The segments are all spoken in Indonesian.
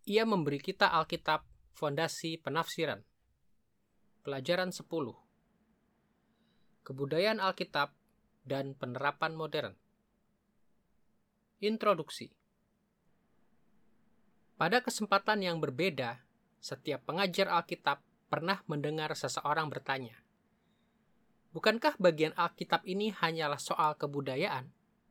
Ia memberi kita Alkitab, fondasi penafsiran. Pelajaran 10. Kebudayaan Alkitab dan penerapan modern. Introduksi. Pada kesempatan yang berbeda, setiap pengajar Alkitab pernah mendengar seseorang bertanya, "Bukankah bagian Alkitab ini hanyalah soal kebudayaan?"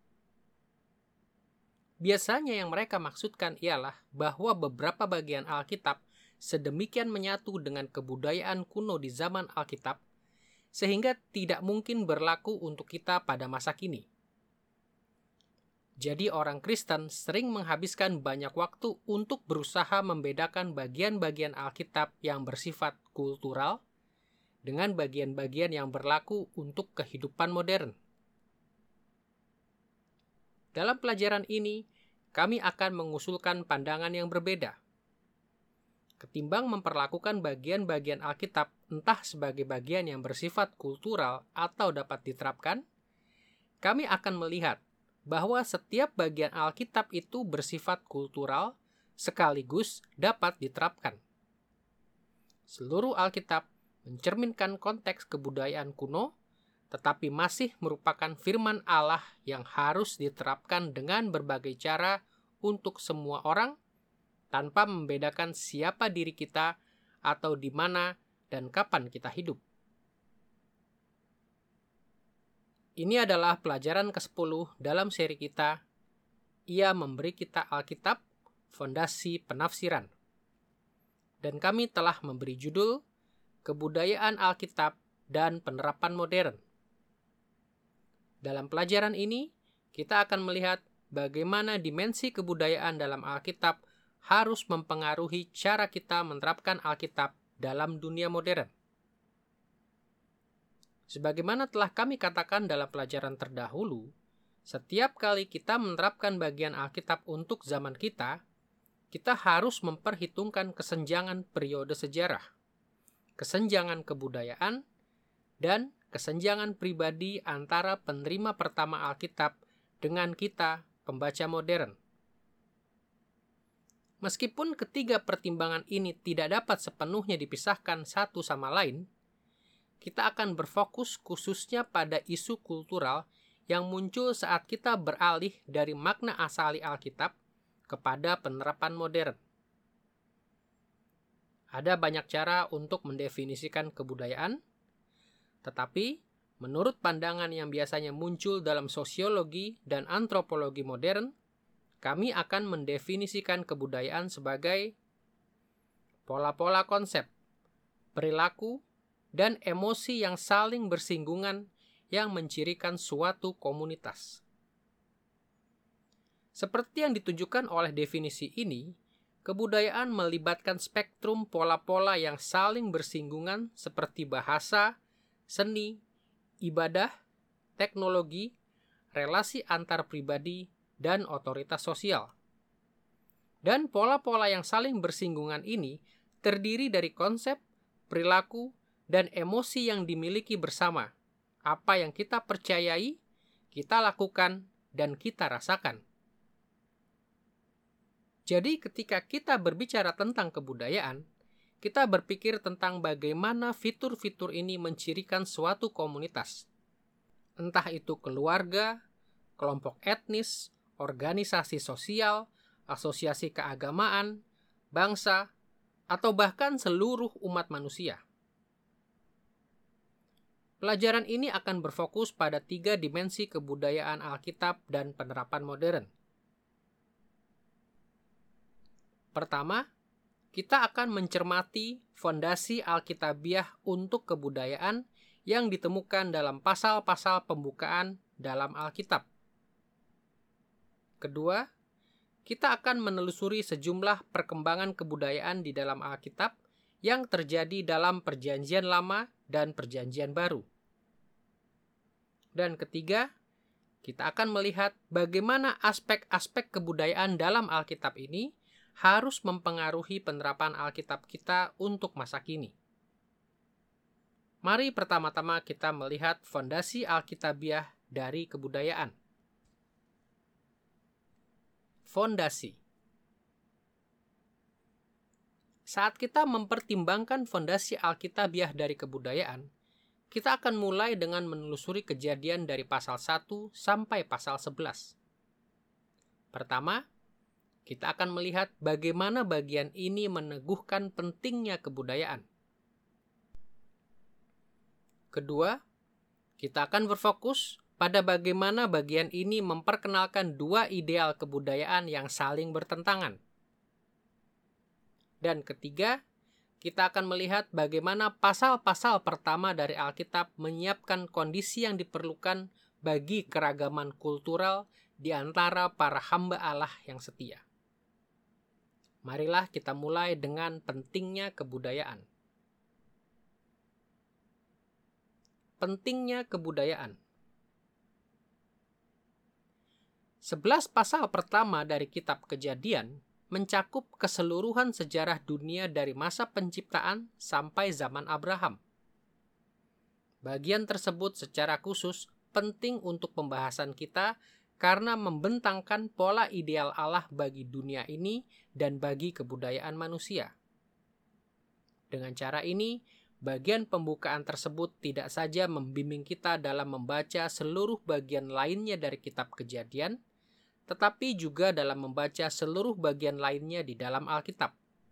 Biasanya yang mereka maksudkan ialah bahwa beberapa bagian Alkitab sedemikian menyatu dengan kebudayaan kuno di zaman Alkitab, sehingga tidak mungkin berlaku untuk kita pada masa kini. Jadi orang Kristen sering menghabiskan banyak waktu untuk berusaha membedakan bagian-bagian Alkitab yang bersifat kultural dengan bagian-bagian yang berlaku untuk kehidupan modern. Dalam pelajaran ini, kami akan mengusulkan pandangan yang berbeda. Ketimbang memperlakukan bagian-bagian Alkitab entah sebagai bagian yang bersifat kultural atau dapat diterapkan, kami akan melihat bahwa setiap bagian Alkitab itu bersifat kultural sekaligus dapat diterapkan. Seluruh Alkitab mencerminkan konteks kebudayaan kuno, tetapi masih merupakan firman Allah yang harus diterapkan dengan berbagai cara untuk semua orang, tanpa membedakan siapa diri kita atau di mana dan kapan kita hidup. Ini adalah pelajaran ke-10 dalam seri kita, Ia memberi kita Alkitab, fondasi penafsiran. Dan kami telah memberi judul, Kebudayaan Alkitab dan Penerapan Modern. Dalam pelajaran ini, kita akan melihat bagaimana dimensi kebudayaan dalam Alkitab harus mempengaruhi cara kita menerapkan Alkitab dalam dunia modern. Sebagaimana telah kami katakan dalam pelajaran terdahulu, setiap kali kita menerapkan bagian Alkitab untuk zaman kita harus memperhitungkan kesenjangan periode sejarah, kesenjangan kebudayaan, dan kesenjangan pribadi antara penerima pertama Alkitab dengan kita, pembaca modern. Meskipun ketiga pertimbangan ini tidak dapat sepenuhnya dipisahkan satu sama lain, kita akan berfokus khususnya pada isu kultural yang muncul saat kita beralih dari makna asali Alkitab kepada penerapan modern. Ada banyak cara untuk mendefinisikan kebudayaan, tetapi menurut pandangan yang biasanya muncul dalam sosiologi dan antropologi modern, kami akan mendefinisikan kebudayaan sebagai pola-pola konsep, perilaku, dan emosi yang saling bersinggungan yang mencirikan suatu komunitas. Seperti yang ditunjukkan oleh definisi ini, kebudayaan melibatkan spektrum pola-pola yang saling bersinggungan seperti bahasa, seni, ibadah, teknologi, relasi antar pribadi, dan otoritas sosial. Dan pola-pola yang saling bersinggungan ini terdiri dari konsep, perilaku, dan emosi yang dimiliki bersama. Apa yang kita percayai, kita lakukan, dan kita rasakan. Jadi ketika kita berbicara tentang kebudayaan, kita berpikir tentang bagaimana fitur-fitur ini mencirikan suatu komunitas. Entah itu keluarga, kelompok etnis, organisasi sosial, asosiasi keagamaan, bangsa, atau bahkan seluruh umat manusia. Pelajaran ini akan berfokus pada 3 dimensi kebudayaan Alkitab dan penerapan modern. Pertama, kita akan mencermati fondasi Alkitabiah untuk kebudayaan yang ditemukan dalam pasal-pasal pembukaan dalam Alkitab. Kedua, kita akan menelusuri sejumlah perkembangan kebudayaan di dalam Alkitab yang terjadi dalam Perjanjian Lama dan Perjanjian Baru. Dan ketiga, kita akan melihat bagaimana aspek-aspek kebudayaan dalam Alkitab ini harus mempengaruhi penerapan Alkitab kita untuk masa kini. Mari pertama-tama kita melihat fondasi Alkitabiah dari kebudayaan. Fondasi. Saat kita mempertimbangkan fondasi Alkitabiah dari kebudayaan, kita akan mulai dengan menelusuri kejadian dari pasal 1 sampai pasal 11. Pertama, kita akan melihat bagaimana bagian ini meneguhkan pentingnya kebudayaan. Kedua, kita akan berfokus pada bagaimana bagian ini memperkenalkan dua ideal kebudayaan yang saling bertentangan. Dan ketiga, kita akan melihat bagaimana pasal-pasal pertama dari Alkitab menyiapkan kondisi yang diperlukan bagi keragaman kultural di antara para hamba Allah yang setia. Marilah kita mulai dengan pentingnya kebudayaan. Pentingnya kebudayaan. 11 pasal pertama dari kitab Kejadian mencakup keseluruhan sejarah dunia dari masa penciptaan sampai zaman Abraham. Bagian tersebut secara khusus penting untuk pembahasan kita karena membentangkan pola ideal Allah bagi dunia ini dan bagi kebudayaan manusia. Dengan cara ini, bagian pembukaan tersebut tidak saja membimbing kita dalam membaca seluruh bagian lainnya dari kitab Kejadian, tetapi juga dalam membaca seluruh bagian lainnya di dalam Alkitab.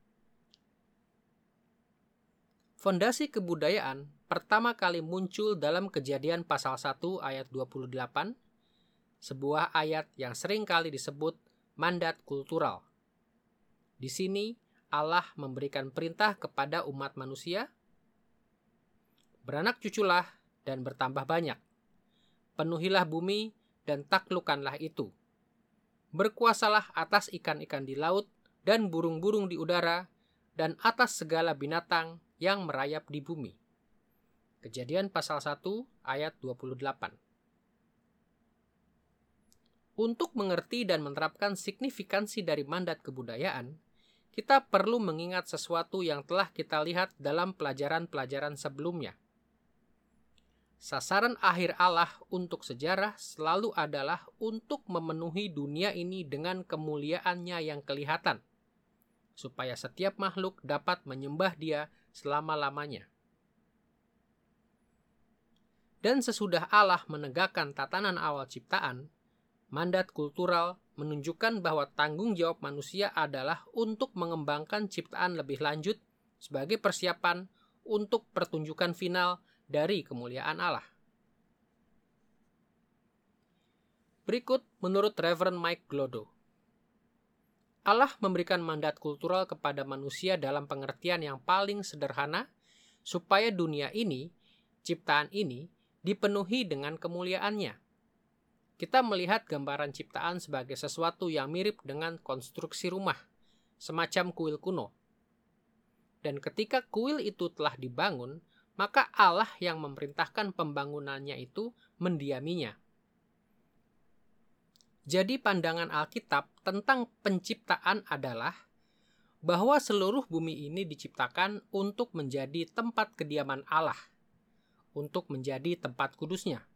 Fondasi kebudayaan pertama kali muncul dalam Kejadian pasal 1 ayat 28, sebuah ayat yang sering kali disebut mandat kultural. Di sini Allah memberikan perintah kepada umat manusia, beranak cuculah dan bertambah banyak, penuhilah bumi dan taklukkanlah itu. Berkuasalah atas ikan-ikan di laut dan burung-burung di udara dan atas segala binatang yang merayap di bumi. Kejadian pasal 1 ayat 28. Untuk mengerti dan menerapkan signifikansi dari mandat kebudayaan, kita perlu mengingat sesuatu yang telah kita lihat dalam pelajaran-pelajaran sebelumnya. Sasaran akhir Allah untuk sejarah selalu adalah untuk memenuhi dunia ini dengan kemuliaannya yang kelihatan, supaya setiap makhluk dapat menyembah Dia selama-lamanya. Dan sesudah Allah menegakkan tatanan awal ciptaan, mandat kultural menunjukkan bahwa tanggung jawab manusia adalah untuk mengembangkan ciptaan lebih lanjut sebagai persiapan untuk pertunjukan final dari kemuliaan Allah. Berikut menurut Reverend Mike Glodo. Allah memberikan mandat kultural kepada manusia dalam pengertian yang paling sederhana supaya dunia ini, ciptaan ini, dipenuhi dengan kemuliaannya. Kita melihat gambaran ciptaan sebagai sesuatu yang mirip dengan konstruksi rumah, semacam kuil kuno. Dan ketika kuil itu telah dibangun, maka Allah yang memerintahkan pembangunannya itu mendiaminya. Jadi pandangan Alkitab tentang penciptaan adalah bahwa seluruh bumi ini diciptakan untuk menjadi tempat kediaman Allah, untuk menjadi tempat kudusnya.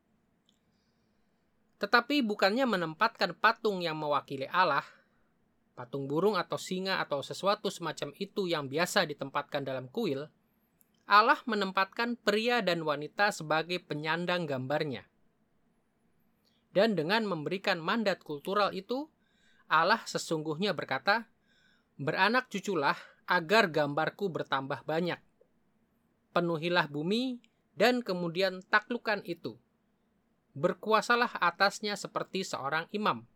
Tetapi bukannya menempatkan patung yang mewakili Allah, patung burung atau singa atau sesuatu semacam itu yang biasa ditempatkan dalam kuil, Allah menempatkan pria dan wanita sebagai penyandang gambarnya. Dan dengan memberikan mandat kultural itu, Allah sesungguhnya berkata, "Beranak cuculah agar gambarku bertambah banyak. Penuhilah bumi dan kemudian taklukkan itu. Berkuasalah atasnya seperti seorang imam."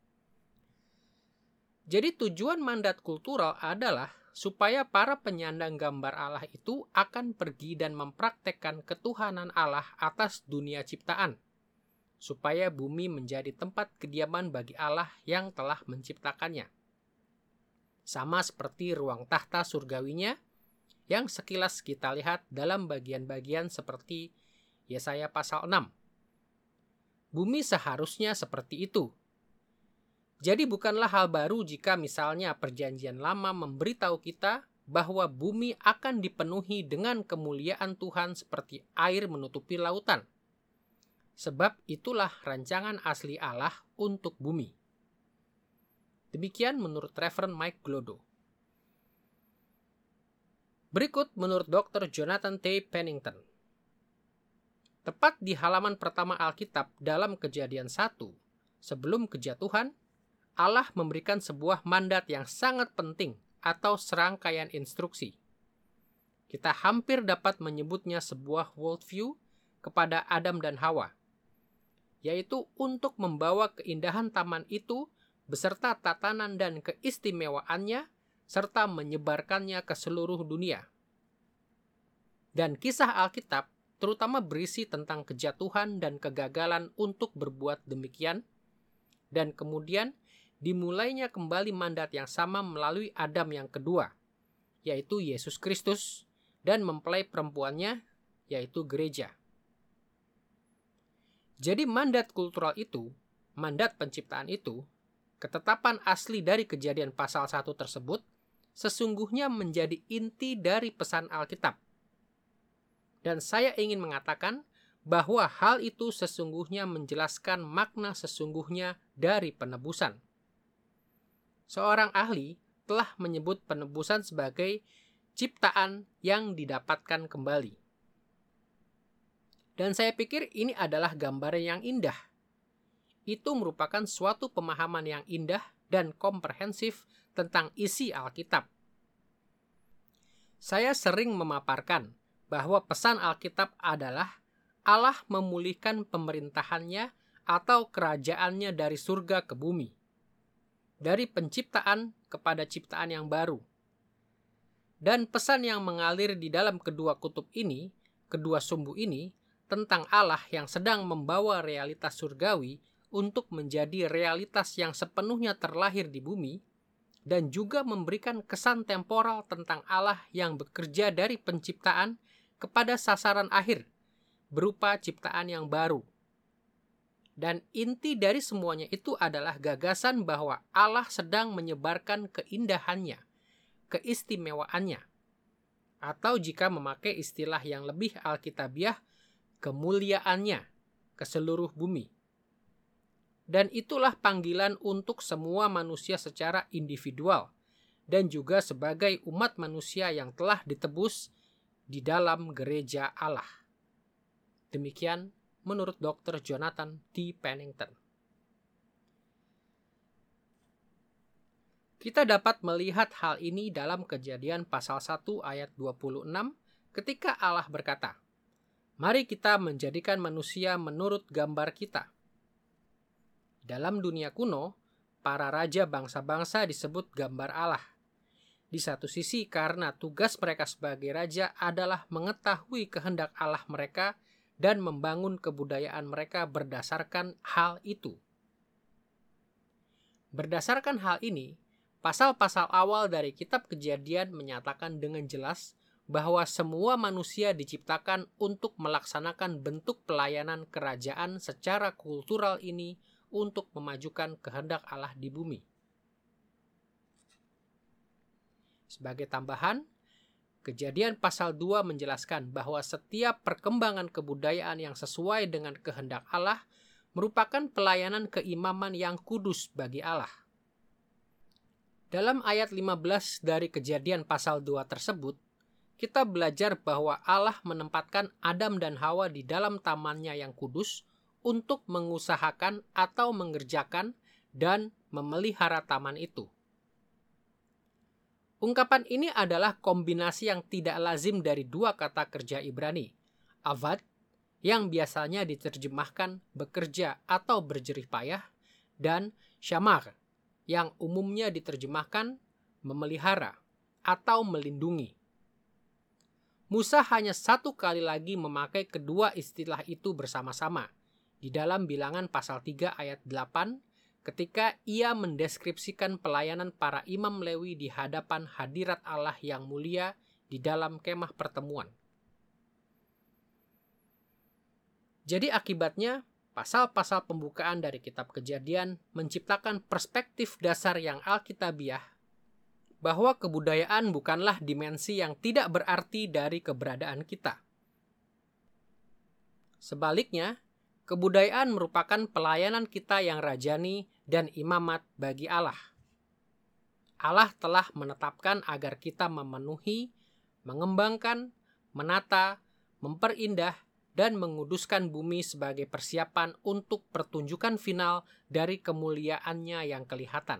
Jadi tujuan mandat kultural adalah supaya para penyandang gambar Allah itu akan pergi dan mempraktekkan ketuhanan Allah atas dunia ciptaan, supaya bumi menjadi tempat kediaman bagi Allah yang telah menciptakannya. Sama seperti ruang tahta surgawinya yang sekilas kita lihat dalam bagian-bagian seperti Yesaya pasal 6. Bumi seharusnya seperti itu. Jadi bukanlah hal baru jika misalnya Perjanjian Lama memberitahu kita bahwa bumi akan dipenuhi dengan kemuliaan Tuhan seperti air menutupi lautan. Sebab itulah rancangan asli Allah untuk bumi. Demikian menurut Reverend Mike Glodo. Berikut menurut Dr. Jonathan T. Pennington. Tepat di halaman pertama Alkitab dalam Kejadian 1, sebelum kejatuhan, Allah memberikan sebuah mandat yang sangat penting atau serangkaian instruksi. Kita hampir dapat menyebutnya sebuah worldview kepada Adam dan Hawa, yaitu untuk membawa keindahan taman itu beserta tatanan dan keistimewaannya serta menyebarkannya ke seluruh dunia. Dan kisah Alkitab terutama berisi tentang kejatuhan dan kegagalan untuk berbuat demikian, dan kemudian dimulainya kembali mandat yang sama melalui Adam yang kedua, yaitu Yesus Kristus, dan mempelai perempuannya, yaitu gereja. Jadi mandat kultural itu, mandat penciptaan itu, ketetapan asli dari Kejadian pasal 1 tersebut, sesungguhnya menjadi inti dari pesan Alkitab. Dan saya ingin mengatakan bahwa hal itu sesungguhnya menjelaskan makna sesungguhnya dari penebusan. Seorang ahli telah menyebut penebusan sebagai ciptaan yang didapatkan kembali. Dan saya pikir ini adalah gambaran yang indah. Itu merupakan suatu pemahaman yang indah dan komprehensif tentang isi Alkitab. Saya sering memaparkan bahwa pesan Alkitab adalah Allah memulihkan pemerintahannya atau kerajaannya dari surga ke bumi, dari penciptaan kepada ciptaan yang baru. Dan pesan yang mengalir di dalam kedua kutub ini, kedua sumbu ini, tentang Allah yang sedang membawa realitas surgawi untuk menjadi realitas yang sepenuhnya terlahir di bumi, dan juga memberikan kesan temporal tentang Allah yang bekerja dari penciptaan kepada sasaran akhir, berupa ciptaan yang baru. Dan inti dari semuanya itu adalah gagasan bahwa Allah sedang menyebarkan keindahannya, keistimewaannya, atau jika memakai istilah yang lebih alkitabiah, kemuliaannya ke seluruh bumi. Dan itulah panggilan untuk semua manusia secara individual dan juga sebagai umat manusia yang telah ditebus di dalam gereja Allah. Demikian menurut Dr. Jonathan T. Pennington. Kita dapat melihat hal ini dalam Kejadian pasal 1 ayat 26 ketika Allah berkata, "Mari kita menjadikan manusia menurut gambar kita." Dalam dunia kuno, para raja bangsa-bangsa disebut gambar Allah. Di satu sisi karena tugas mereka sebagai raja adalah mengetahui kehendak Allah mereka dan membangun kebudayaan mereka berdasarkan hal itu. Berdasarkan hal ini, pasal-pasal awal dari kitab Kejadian menyatakan dengan jelas bahwa semua manusia diciptakan untuk melaksanakan bentuk pelayanan kerajaan secara kultural ini untuk memajukan kehendak Allah di bumi. Sebagai tambahan, Kejadian pasal 2 menjelaskan bahwa setiap perkembangan kebudayaan yang sesuai dengan kehendak Allah merupakan pelayanan keimaman yang kudus bagi Allah. Dalam ayat 15 dari Kejadian pasal 2 tersebut, kita belajar bahwa Allah menempatkan Adam dan Hawa di dalam tamannya yang kudus untuk mengusahakan atau mengerjakan dan memelihara taman itu. Ungkapan ini adalah kombinasi yang tidak lazim dari dua kata kerja Ibrani, avad, yang biasanya diterjemahkan bekerja atau berjerih payah, dan shamar, yang umumnya diterjemahkan memelihara atau melindungi. Musa hanya satu kali lagi memakai kedua istilah itu bersama-sama di dalam Bilangan pasal 3 ayat 8 ketika ia mendeskripsikan pelayanan para imam Lewi di hadapan hadirat Allah yang mulia di dalam kemah pertemuan. Jadi akibatnya, pasal-pasal pembukaan dari kitab Kejadian menciptakan perspektif dasar yang alkitabiah bahwa kebudayaan bukanlah dimensi yang tidak berarti dari keberadaan kita. Sebaliknya, kebudayaan merupakan pelayanan kita yang rajani dan imamat bagi Allah. Allah telah menetapkan agar kita memenuhi, mengembangkan, menata, memperindah, dan menguduskan bumi sebagai persiapan untuk pertunjukan final dari kemuliaannya yang kelihatan.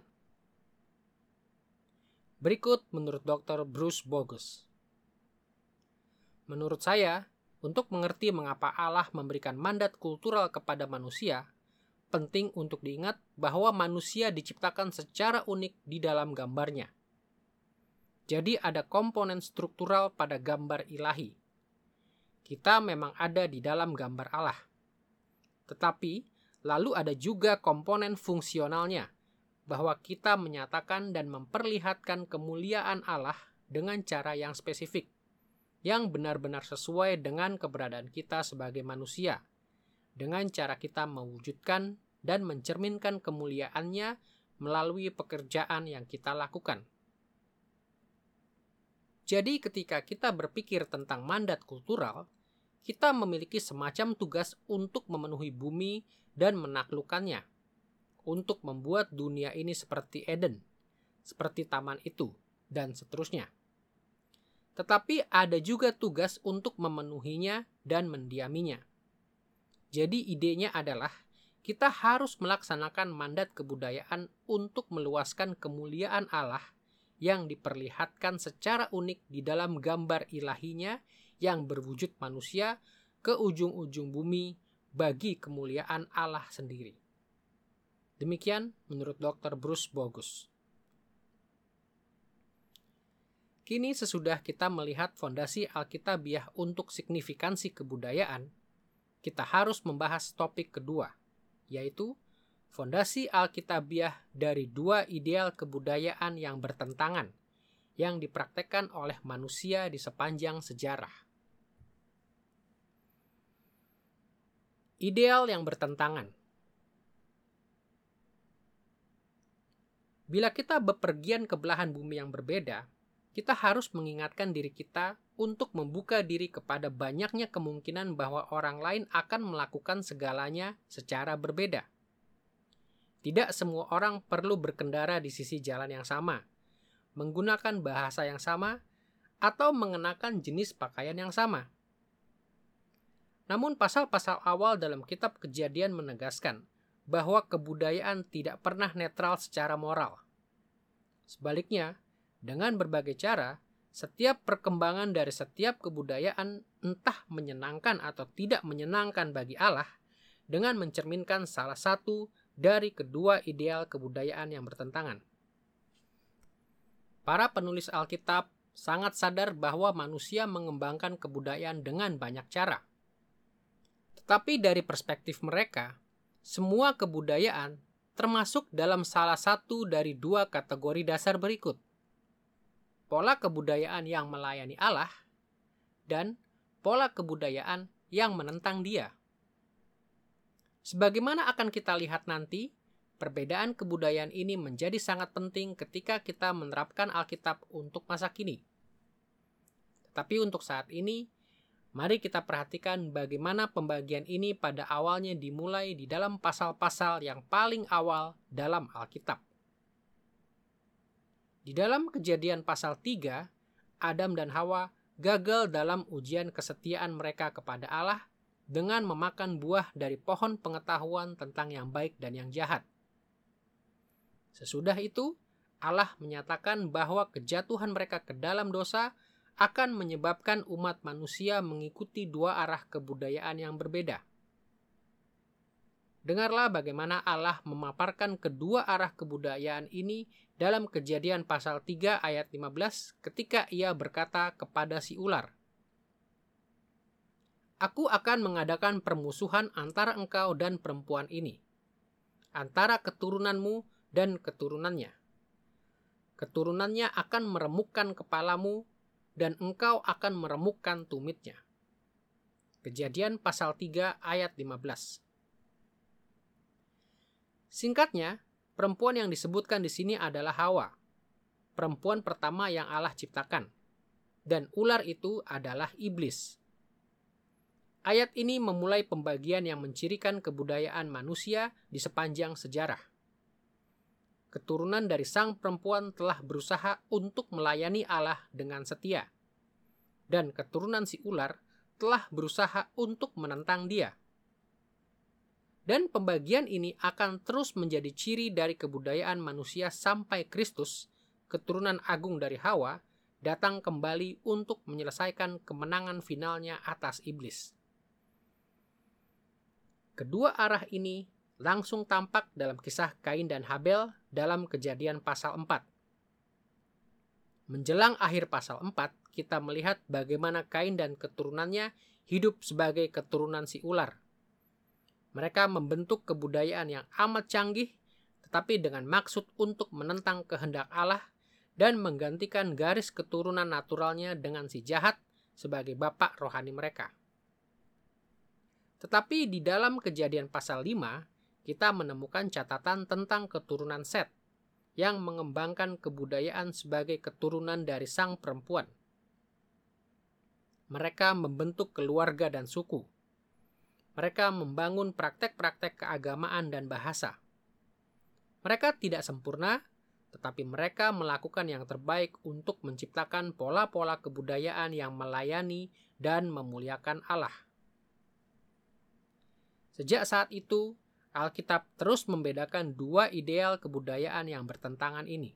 Berikut menurut Dr. Bruce Bogus. Menurut saya, untuk mengerti mengapa Allah memberikan mandat kultural kepada manusia, penting untuk diingat bahwa manusia diciptakan secara unik di dalam gambarnya. Jadi ada komponen struktural pada gambar ilahi. Kita memang ada di dalam gambar Allah. Tetapi, lalu ada juga komponen fungsionalnya, bahwa kita menyatakan dan memperlihatkan kemuliaan Allah dengan cara yang spesifik, yang benar-benar sesuai dengan keberadaan kita sebagai manusia, dengan cara kita mewujudkan dan mencerminkan kemuliaannya melalui pekerjaan yang kita lakukan. Jadi ketika kita berpikir tentang mandat kultural, kita memiliki semacam tugas untuk memenuhi bumi dan menaklukkannya, untuk membuat dunia ini seperti Eden, seperti taman itu, dan seterusnya. Tetapi ada juga tugas untuk memenuhinya dan mendiaminya. Jadi idenya adalah kita harus melaksanakan mandat kebudayaan untuk meluaskan kemuliaan Allah yang diperlihatkan secara unik di dalam gambar ilahinya yang berwujud manusia ke ujung-ujung bumi bagi kemuliaan Allah sendiri. Demikian menurut Dr. Bruce Bogus. Kini sesudah kita melihat fondasi Alkitabiah untuk signifikansi kebudayaan, kita harus membahas topik kedua, yaitu fondasi Alkitabiah dari dua ideal kebudayaan yang bertentangan, yang dipraktekkan oleh manusia di sepanjang sejarah. Ideal yang bertentangan. Bila kita bepergian ke belahan bumi yang berbeda, kita harus mengingatkan diri kita untuk membuka diri kepada banyaknya kemungkinan bahwa orang lain akan melakukan segalanya secara berbeda. Tidak semua orang perlu berkendara di sisi jalan yang sama, menggunakan bahasa yang sama, atau mengenakan jenis pakaian yang sama. Namun pasal-pasal awal dalam kitab Kejadian menegaskan bahwa kebudayaan tidak pernah netral secara moral. Sebaliknya, dengan berbagai cara, setiap perkembangan dari setiap kebudayaan entah menyenangkan atau tidak menyenangkan bagi Allah, dengan mencerminkan salah satu dari kedua ideal kebudayaan yang bertentangan. Para penulis Alkitab sangat sadar bahwa manusia mengembangkan kebudayaan dengan banyak cara. Tetapi dari perspektif mereka, semua kebudayaan termasuk dalam salah satu dari dua kategori dasar berikut. Pola kebudayaan yang melayani Allah dan pola kebudayaan yang menentang Dia. Sebagaimana akan kita lihat nanti, perbedaan kebudayaan ini menjadi sangat penting ketika kita menerapkan Alkitab untuk masa kini. Tetapi untuk saat ini, mari kita perhatikan bagaimana pembagian ini pada awalnya dimulai di dalam pasal-pasal yang paling awal dalam Alkitab. Di dalam Kejadian pasal 3, Adam dan Hawa gagal dalam ujian kesetiaan mereka kepada Allah dengan memakan buah dari pohon pengetahuan tentang yang baik dan yang jahat. Sesudah itu, Allah menyatakan bahwa kejatuhan mereka ke dalam dosa akan menyebabkan umat manusia mengikuti dua arah kebudayaan yang berbeda. Dengarlah bagaimana Allah memaparkan kedua arah kebudayaan ini dalam Kejadian pasal 3 ayat 15 ketika Ia berkata kepada si ular, "Aku akan mengadakan permusuhan antara engkau dan perempuan ini, antara keturunanmu dan keturunannya. Keturunannya akan meremukkan kepalamu, dan engkau akan meremukkan tumitnya." Kejadian pasal 3 ayat 15. Singkatnya, perempuan yang disebutkan di sini adalah Hawa, perempuan pertama yang Allah ciptakan, dan ular itu adalah iblis. Ayat ini memulai pembagian yang mencirikan kebudayaan manusia di sepanjang sejarah. Keturunan dari sang perempuan telah berusaha untuk melayani Allah dengan setia. dan keturunan si ular telah berusaha untuk menentang dia. Dan pembagian ini akan terus menjadi ciri dari kebudayaan manusia sampai Kristus, keturunan agung dari Hawa, datang kembali untuk menyelesaikan kemenangan finalnya atas iblis. Kedua arah ini langsung tampak dalam kisah Kain dan Habel dalam Kejadian pasal 4. Menjelang akhir pasal 4, kita melihat bagaimana Kain dan keturunannya hidup sebagai keturunan si ular. Mereka membentuk kebudayaan yang amat canggih, tetapi dengan maksud untuk menentang kehendak Allah dan menggantikan garis keturunan naturalnya dengan si jahat sebagai bapak rohani mereka. Tetapi di dalam Kejadian pasal 5, kita menemukan catatan tentang keturunan Set yang mengembangkan kebudayaan sebagai keturunan dari sang perempuan. Mereka membentuk keluarga dan suku. Mereka membangun praktek-praktek keagamaan dan bahasa. Mereka tidak sempurna, tetapi mereka melakukan yang terbaik untuk menciptakan pola-pola kebudayaan yang melayani dan memuliakan Allah. Sejak saat itu, Alkitab terus membedakan dua ideal kebudayaan yang bertentangan ini.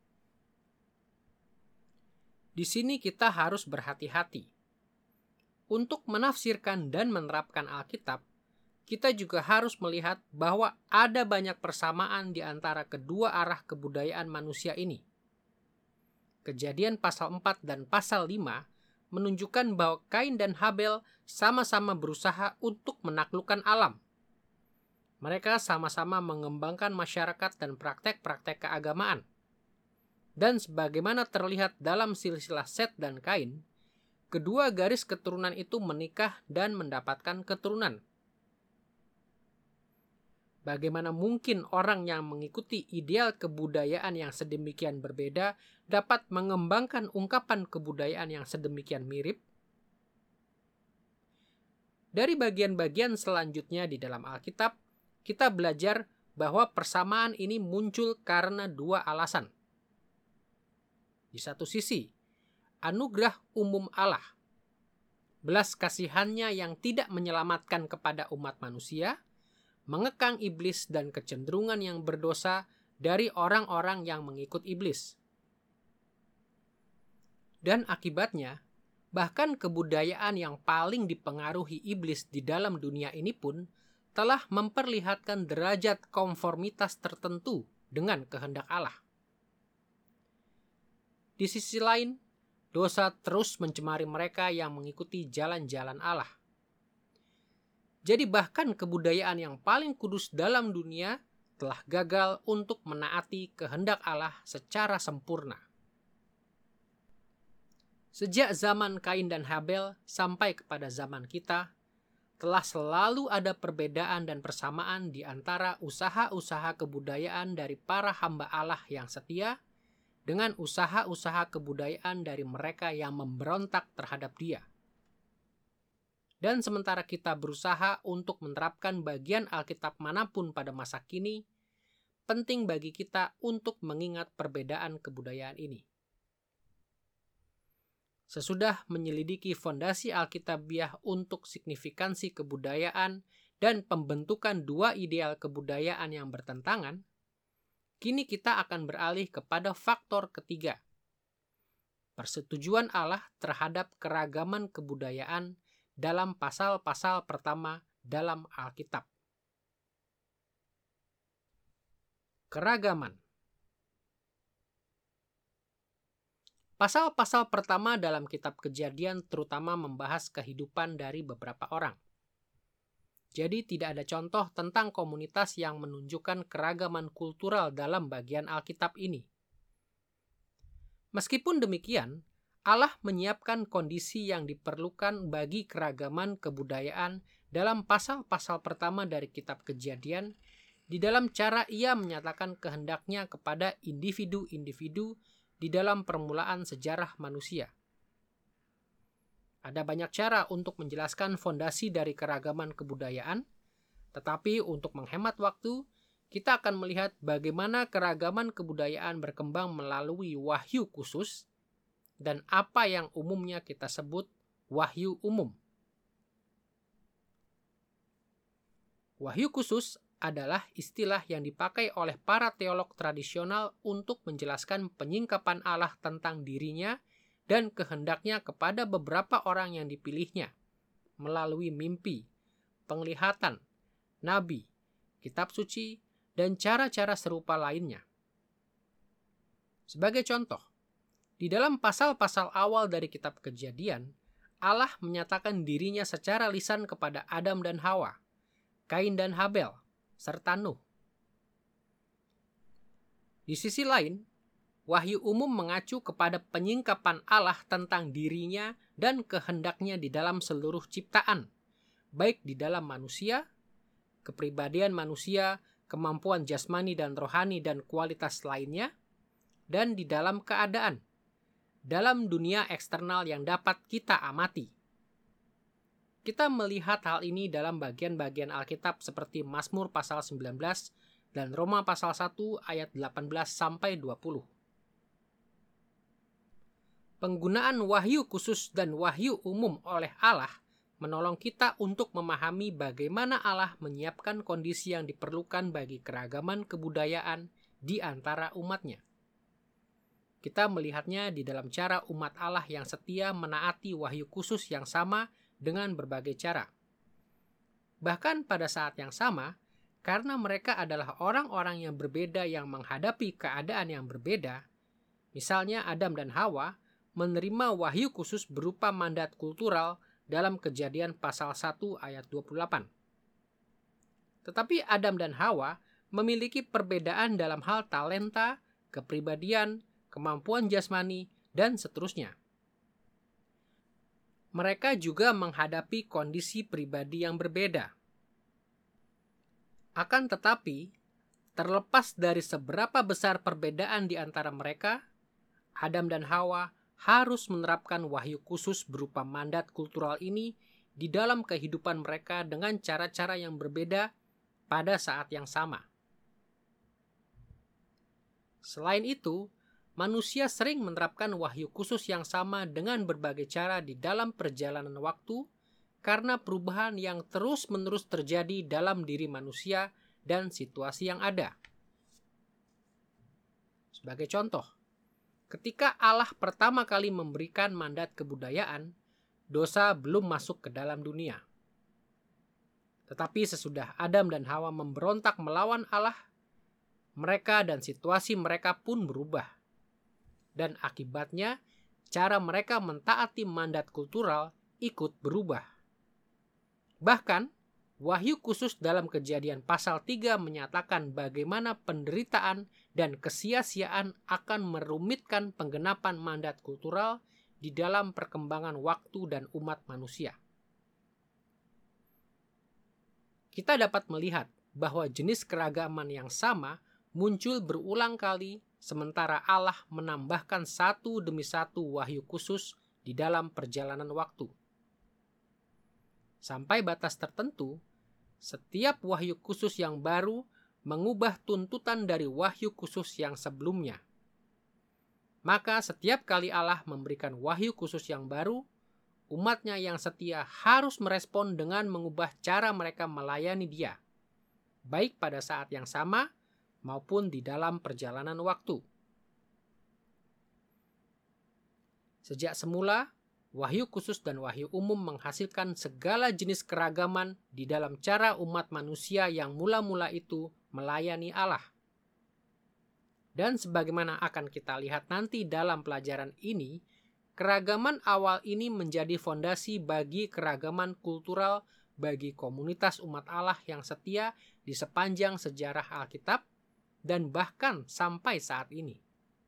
Di sini kita harus berhati-hati. Untuk menafsirkan dan menerapkan Alkitab, kita juga harus melihat bahwa ada banyak persamaan di antara kedua arah kebudayaan manusia ini. Kejadian pasal 4 dan pasal 5 menunjukkan bahwa Kain dan Habel sama-sama berusaha untuk menaklukkan alam. Mereka sama-sama mengembangkan masyarakat dan praktek-praktek keagamaan. Dan sebagaimana terlihat dalam silsilah Set dan Kain, kedua garis keturunan itu menikah dan mendapatkan keturunan. Bagaimana mungkin orang yang mengikuti ideal kebudayaan yang sedemikian berbeda dapat mengembangkan ungkapan kebudayaan yang sedemikian mirip? Dari bagian-bagian selanjutnya di dalam Alkitab, kita belajar bahwa persamaan ini muncul karena dua alasan. Di satu sisi, anugerah umum Allah, belas kasihannya yang tidak menyelamatkan kepada umat manusia, mengekang iblis dan kecenderungan yang berdosa dari orang-orang yang mengikut iblis. Dan akibatnya, bahkan kebudayaan yang paling dipengaruhi iblis di dalam dunia ini pun telah memperlihatkan derajat konformitas tertentu dengan kehendak Allah. Di sisi lain, dosa terus mencemari mereka yang mengikuti jalan-jalan Allah. Jadi bahkan kebudayaan yang paling kudus dalam dunia telah gagal untuk menaati kehendak Allah secara sempurna. Sejak zaman Kain dan Habel sampai kepada zaman kita, telah selalu ada perbedaan dan persamaan di antara usaha-usaha kebudayaan dari para hamba Allah yang setia dengan usaha-usaha kebudayaan dari mereka yang memberontak terhadap Dia. Dan sementara kita berusaha untuk menerapkan bagian Alkitab manapun pada masa kini, penting bagi kita untuk mengingat perbedaan kebudayaan ini. Sesudah menyelidiki fondasi Alkitabiah untuk signifikansi kebudayaan dan pembentukan dua ideal kebudayaan yang bertentangan, kini kita akan beralih kepada faktor ketiga. Persetujuan Allah terhadap keragaman kebudayaan dalam pasal-pasal pertama dalam Alkitab. Keragaman. Pasal-pasal pertama dalam kitab Kejadian terutama membahas kehidupan dari beberapa orang. Jadi tidak ada contoh tentang komunitas yang menunjukkan keragaman kultural dalam bagian Alkitab ini. Meskipun demikian, Allah menyiapkan kondisi yang diperlukan bagi keragaman kebudayaan dalam pasal-pasal pertama dari kitab Kejadian, di dalam cara Ia menyatakan kehendaknya kepada individu-individu di dalam permulaan sejarah manusia. Ada banyak cara untuk menjelaskan fondasi dari keragaman kebudayaan, tetapi untuk menghemat waktu, kita akan melihat bagaimana keragaman kebudayaan berkembang melalui wahyu khusus dan apa yang umumnya kita sebut wahyu umum. Wahyu khusus adalah istilah yang dipakai oleh para teolog tradisional untuk menjelaskan penyingkapan Allah tentang dirinya dan kehendaknya kepada beberapa orang yang dipilihnya melalui mimpi, penglihatan, nabi, kitab suci, dan cara-cara serupa lainnya. Sebagai contoh, di dalam pasal-pasal awal dari kitab Kejadian, Allah menyatakan dirinya secara lisan kepada Adam dan Hawa, Kain dan Habel, serta Nuh. Di sisi lain, wahyu umum mengacu kepada penyingkapan Allah tentang dirinya dan kehendaknya di dalam seluruh ciptaan, baik di dalam manusia, kepribadian manusia, kemampuan jasmani dan rohani dan kualitas lainnya, dan di dalam keadaan, dalam dunia eksternal yang dapat kita amati. Kita melihat hal ini dalam bagian-bagian Alkitab seperti Mazmur pasal 19 dan Roma pasal 1 ayat 18-20. Penggunaan wahyu khusus dan wahyu umum oleh Allah menolong kita untuk memahami bagaimana Allah menyiapkan kondisi yang diperlukan bagi keragaman kebudayaan di antara umatnya. Kita melihatnya di dalam cara umat Allah yang setia menaati wahyu khusus yang sama dengan berbagai cara. Bahkan pada saat yang sama, karena mereka adalah orang-orang yang berbeda yang menghadapi keadaan yang berbeda, misalnya Adam dan Hawa menerima wahyu khusus berupa mandat kultural dalam Kejadian pasal 1 ayat 28. Tetapi Adam dan Hawa memiliki perbedaan dalam hal talenta, kepribadian, kemampuan jasmani, dan seterusnya. Mereka juga menghadapi kondisi pribadi yang berbeda. Akan tetapi, terlepas dari seberapa besar perbedaan di antara mereka, Adam dan Hawa harus menerapkan wahyu khusus berupa mandat kultural ini di dalam kehidupan mereka dengan cara-cara yang berbeda pada saat yang sama. Selain itu, manusia sering menerapkan wahyu khusus yang sama dengan berbagai cara di dalam perjalanan waktu karena perubahan yang terus-menerus terjadi dalam diri manusia dan situasi yang ada. Sebagai contoh, ketika Allah pertama kali memberikan mandat kebudayaan, dosa belum masuk ke dalam dunia. Tetapi sesudah Adam dan Hawa memberontak melawan Allah, mereka dan situasi mereka pun berubah. Dan akibatnya, cara mereka mentaati mandat kultural ikut berubah. Bahkan, wahyu khusus dalam Kejadian pasal 3 menyatakan bagaimana penderitaan dan kesia-siaan akan merumitkan penggenapan mandat kultural di dalam perkembangan waktu dan umat manusia. Kita dapat melihat bahwa jenis keragaman yang sama muncul berulang kali sementara Allah menambahkan satu demi satu wahyu khusus di dalam perjalanan waktu. Sampai batas tertentu, setiap wahyu khusus yang baru mengubah tuntutan dari wahyu khusus yang sebelumnya. Maka setiap kali Allah memberikan wahyu khusus yang baru, umatnya yang setia harus merespon dengan mengubah cara mereka melayani Dia, baik pada saat yang sama maupun di dalam perjalanan waktu. Sejak semula, wahyu khusus dan wahyu umum menghasilkan segala jenis keragaman di dalam cara umat manusia yang mula-mula itu melayani Allah. Dan sebagaimana akan kita lihat nanti dalam pelajaran ini, keragaman awal ini menjadi fondasi bagi keragaman kultural bagi komunitas umat Allah yang setia di sepanjang sejarah Alkitab dan bahkan sampai saat ini.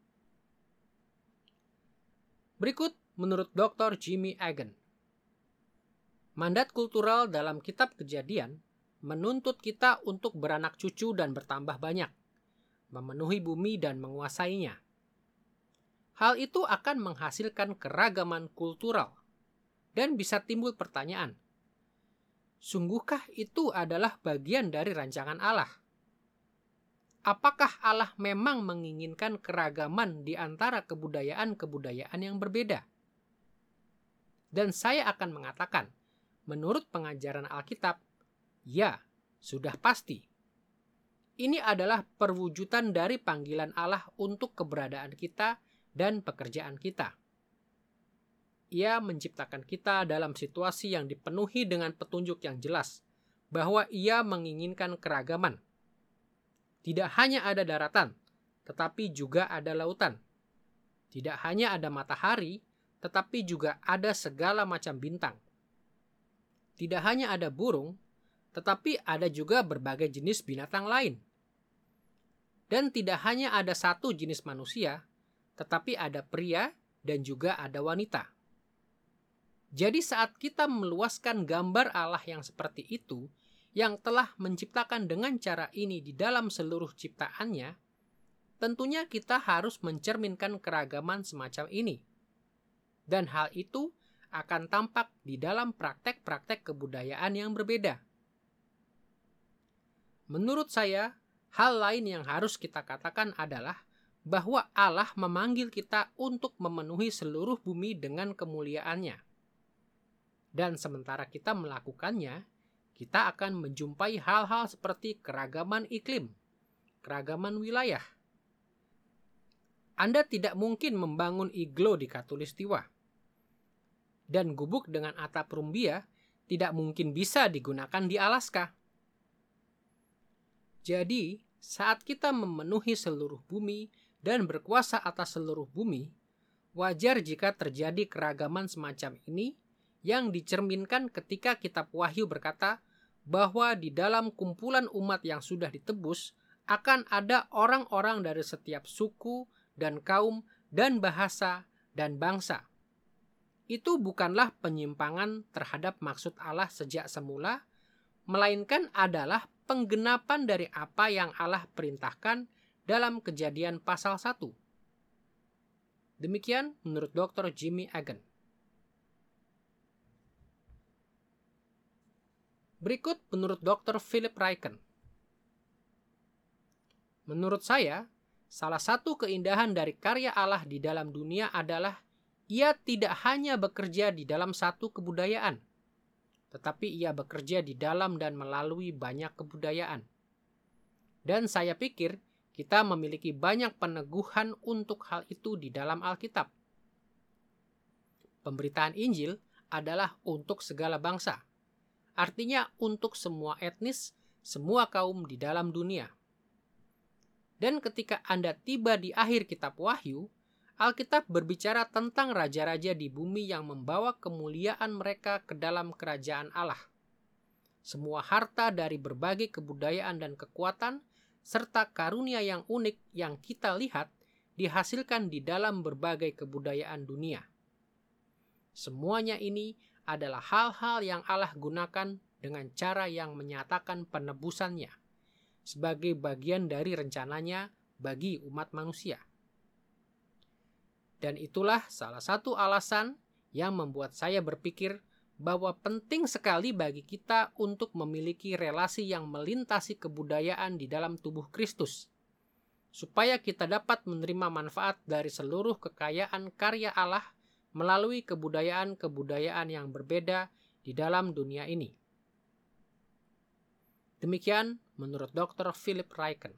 Berikut menurut Dr. Jimmy Egan. Mandat kultural dalam kitab Kejadian menuntut kita untuk beranak cucu dan bertambah banyak, memenuhi bumi dan menguasainya. Hal itu akan menghasilkan keragaman kultural dan bisa timbul pertanyaan, sungguhkah itu adalah bagian dari rancangan Allah? apakah Allah memang menginginkan keragaman di antara kebudayaan-kebudayaan yang berbeda? Dan saya akan mengatakan, menurut pengajaran Alkitab, ya, sudah pasti. Ini adalah perwujudan dari panggilan Allah untuk keberadaan kita dan pekerjaan kita. Ia menciptakan kita dalam situasi yang dipenuhi dengan petunjuk yang jelas bahwa Ia menginginkan keragaman. Tidak hanya ada daratan, tetapi juga ada lautan. Tidak hanya ada matahari, tetapi juga ada segala macam bintang. Tidak hanya ada burung, tetapi ada juga berbagai jenis binatang lain. Dan tidak hanya ada satu jenis manusia, tetapi ada pria dan juga ada wanita. Jadi saat kita meluaskan gambar Allah yang seperti itu, yang telah menciptakan dengan cara ini di dalam seluruh ciptaannya, tentunya kita harus mencerminkan keragaman semacam ini. Dan hal itu akan tampak di dalam praktek-praktek kebudayaan yang berbeda. Menurut saya, hal lain yang harus kita katakan adalah bahwa Allah memanggil kita untuk memenuhi seluruh bumi dengan kemuliaannya. Dan sementara kita melakukannya, kita akan menjumpai hal-hal seperti keragaman iklim, keragaman wilayah. Anda tidak mungkin membangun iglo di Khatulistiwa. Dan gubuk dengan atap rumbia tidak mungkin bisa digunakan di Alaska. Jadi, saat kita memenuhi seluruh bumi dan berkuasa atas seluruh bumi, wajar jika terjadi keragaman semacam ini yang dicerminkan ketika kitab Wahyu berkata bahwa di dalam kumpulan umat yang sudah ditebus akan ada orang-orang dari setiap suku dan kaum dan bahasa dan bangsa. Itu bukanlah penyimpangan terhadap maksud Allah sejak semula, melainkan adalah penggenapan dari apa yang Allah perintahkan dalam Kejadian pasal 1. Demikian menurut Dr. Jimmy Agan. Berikut menurut Dr. Philip Ryken. Menurut saya, salah satu keindahan dari karya Allah di dalam dunia adalah Ia tidak hanya bekerja di dalam satu kebudayaan, tetapi Ia bekerja di dalam dan melalui banyak kebudayaan. Dan saya pikir kita memiliki banyak peneguhan untuk hal itu di dalam Alkitab. Pemberitaan Injil adalah untuk segala bangsa. Artinya untuk semua etnis, semua kaum di dalam dunia. Dan ketika Anda tiba di akhir kitab Wahyu, Alkitab berbicara tentang raja-raja di bumi yang membawa kemuliaan mereka ke dalam kerajaan Allah. Semua harta dari berbagai kebudayaan dan kekuatan, serta karunia yang unik yang kita lihat, dihasilkan di dalam berbagai kebudayaan dunia. Semuanya ini adalah hal-hal yang Allah gunakan dengan cara yang menyatakan penebusannya sebagai bagian dari rencananya bagi umat manusia. Dan itulah salah satu alasan yang membuat saya berpikir bahwa penting sekali bagi kita untuk memiliki relasi yang melintasi kebudayaan di dalam tubuh Kristus, supaya kita dapat menerima manfaat dari seluruh kekayaan karya Allah melalui kebudayaan-kebudayaan yang berbeda di dalam dunia ini. Demikian menurut Dr. Philip Ryken.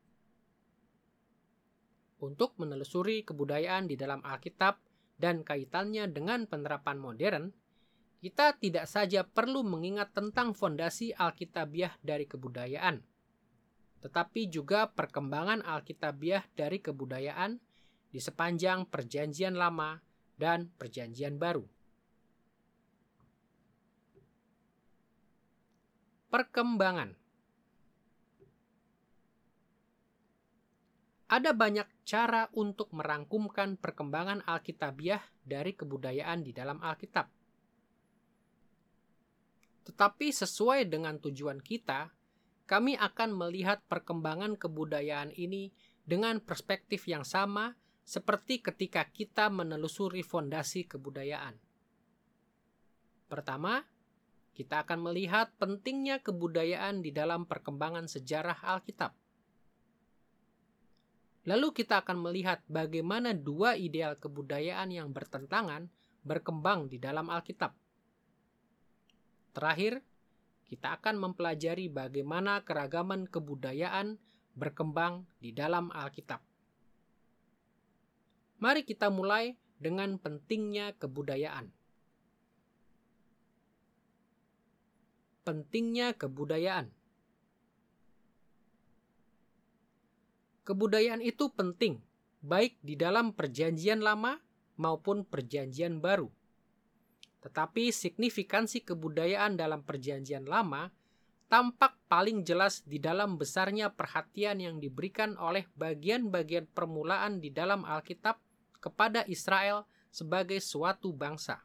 Untuk menelusuri kebudayaan di dalam Alkitab dan kaitannya dengan penerapan modern, kita tidak saja perlu mengingat tentang fondasi Alkitabiah dari kebudayaan, tetapi juga perkembangan Alkitabiah dari kebudayaan di sepanjang Perjanjian Lama dan Perjanjian Baru. Perkembangan. Ada banyak cara untuk merangkumkan perkembangan Alkitabiah dari kebudayaan di dalam Alkitab. Tetapi sesuai dengan tujuan kita, kami akan melihat perkembangan kebudayaan ini dengan perspektif yang sama seperti ketika kita menelusuri fondasi kebudayaan. Pertama, kita akan melihat pentingnya kebudayaan di dalam perkembangan sejarah Alkitab. Lalu kita akan melihat bagaimana dua ideal kebudayaan yang bertentangan berkembang di dalam Alkitab. Terakhir, kita akan mempelajari bagaimana keragaman kebudayaan berkembang di dalam Alkitab. Mari kita mulai dengan pentingnya kebudayaan. Pentingnya kebudayaan. Kebudayaan itu penting, baik di dalam Perjanjian Lama maupun Perjanjian Baru. Tetapi signifikansi kebudayaan dalam Perjanjian Lama tampak paling jelas di dalam besarnya perhatian yang diberikan oleh bagian-bagian permulaan di dalam Alkitab kepada Israel sebagai suatu bangsa.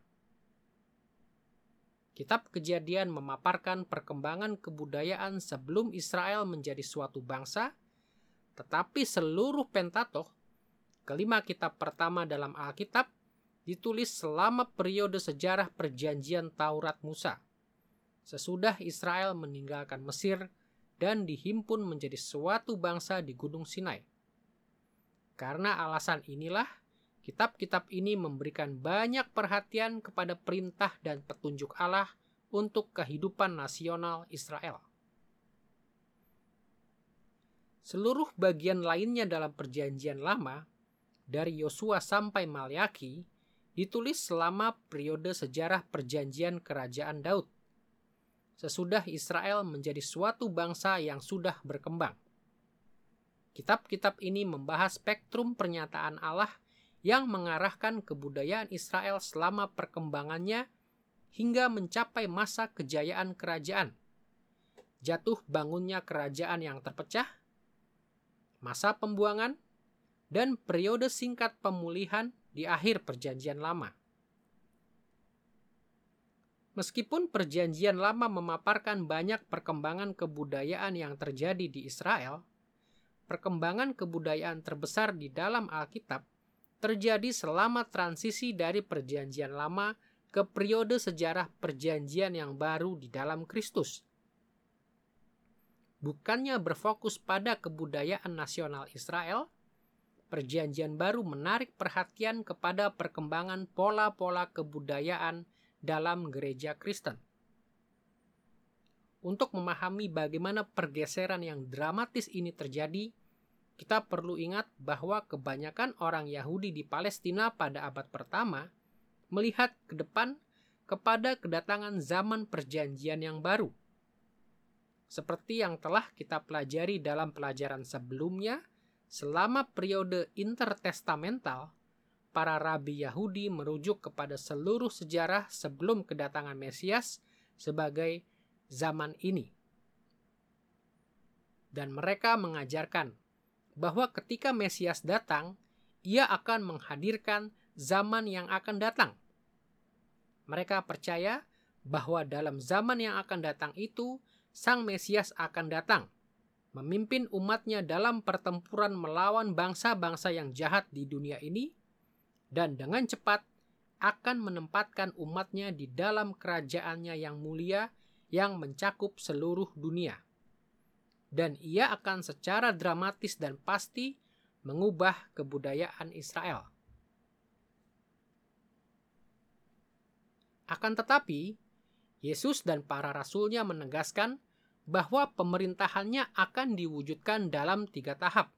Kitab Kejadian memaparkan perkembangan kebudayaan sebelum Israel menjadi suatu bangsa, tetapi seluruh Pentatokh, kelima kitab pertama dalam Alkitab, ditulis selama periode sejarah perjanjian Taurat Musa, sesudah Israel meninggalkan Mesir dan dihimpun menjadi suatu bangsa di Gunung Sinai. Karena alasan inilah, kitab-kitab ini memberikan banyak perhatian kepada perintah dan petunjuk Allah untuk kehidupan nasional Israel. Seluruh bagian lainnya dalam Perjanjian Lama, dari Yosua sampai Maleakhi, ditulis selama periode sejarah perjanjian kerajaan Daud, sesudah Israel menjadi suatu bangsa yang sudah berkembang. Kitab-kitab ini membahas spektrum pernyataan Allah yang mengarahkan kebudayaan Israel selama perkembangannya hingga mencapai masa kejayaan kerajaan, jatuh bangunnya kerajaan yang terpecah, masa pembuangan, dan periode singkat pemulihan di akhir Perjanjian Lama. Meskipun Perjanjian Lama memaparkan banyak perkembangan kebudayaan yang terjadi di Israel, perkembangan kebudayaan terbesar di dalam Alkitab terjadi selama transisi dari Perjanjian Lama ke periode sejarah Perjanjian yang baru di dalam Kristus. Bukannya berfokus pada kebudayaan nasional Israel, Perjanjian Baru menarik perhatian kepada perkembangan pola-pola kebudayaan dalam gereja Kristen. Untuk memahami bagaimana pergeseran yang dramatis ini terjadi, kita perlu ingat bahwa kebanyakan orang Yahudi di Palestina pada abad pertama melihat ke depan kepada kedatangan zaman Perjanjian yang baru. Seperti yang telah kita pelajari dalam pelajaran sebelumnya, selama periode intertestamental, para rabi Yahudi merujuk kepada seluruh sejarah sebelum kedatangan Mesias sebagai zaman ini. Dan mereka mengajarkan bahwa ketika Mesias datang, ia akan menghadirkan zaman yang akan datang. Mereka percaya bahwa dalam zaman yang akan datang itu, Sang Mesias akan datang, memimpin umatnya dalam pertempuran melawan bangsa-bangsa yang jahat di dunia ini, dan dengan cepat akan menempatkan umatnya di dalam kerajaannya yang mulia yang mencakup seluruh dunia. Dan ia akan secara dramatis dan pasti mengubah kebudayaan Israel. Akan tetapi, Yesus dan para rasulnya menegaskan bahwa pemerintahannya akan diwujudkan dalam 3 tahap.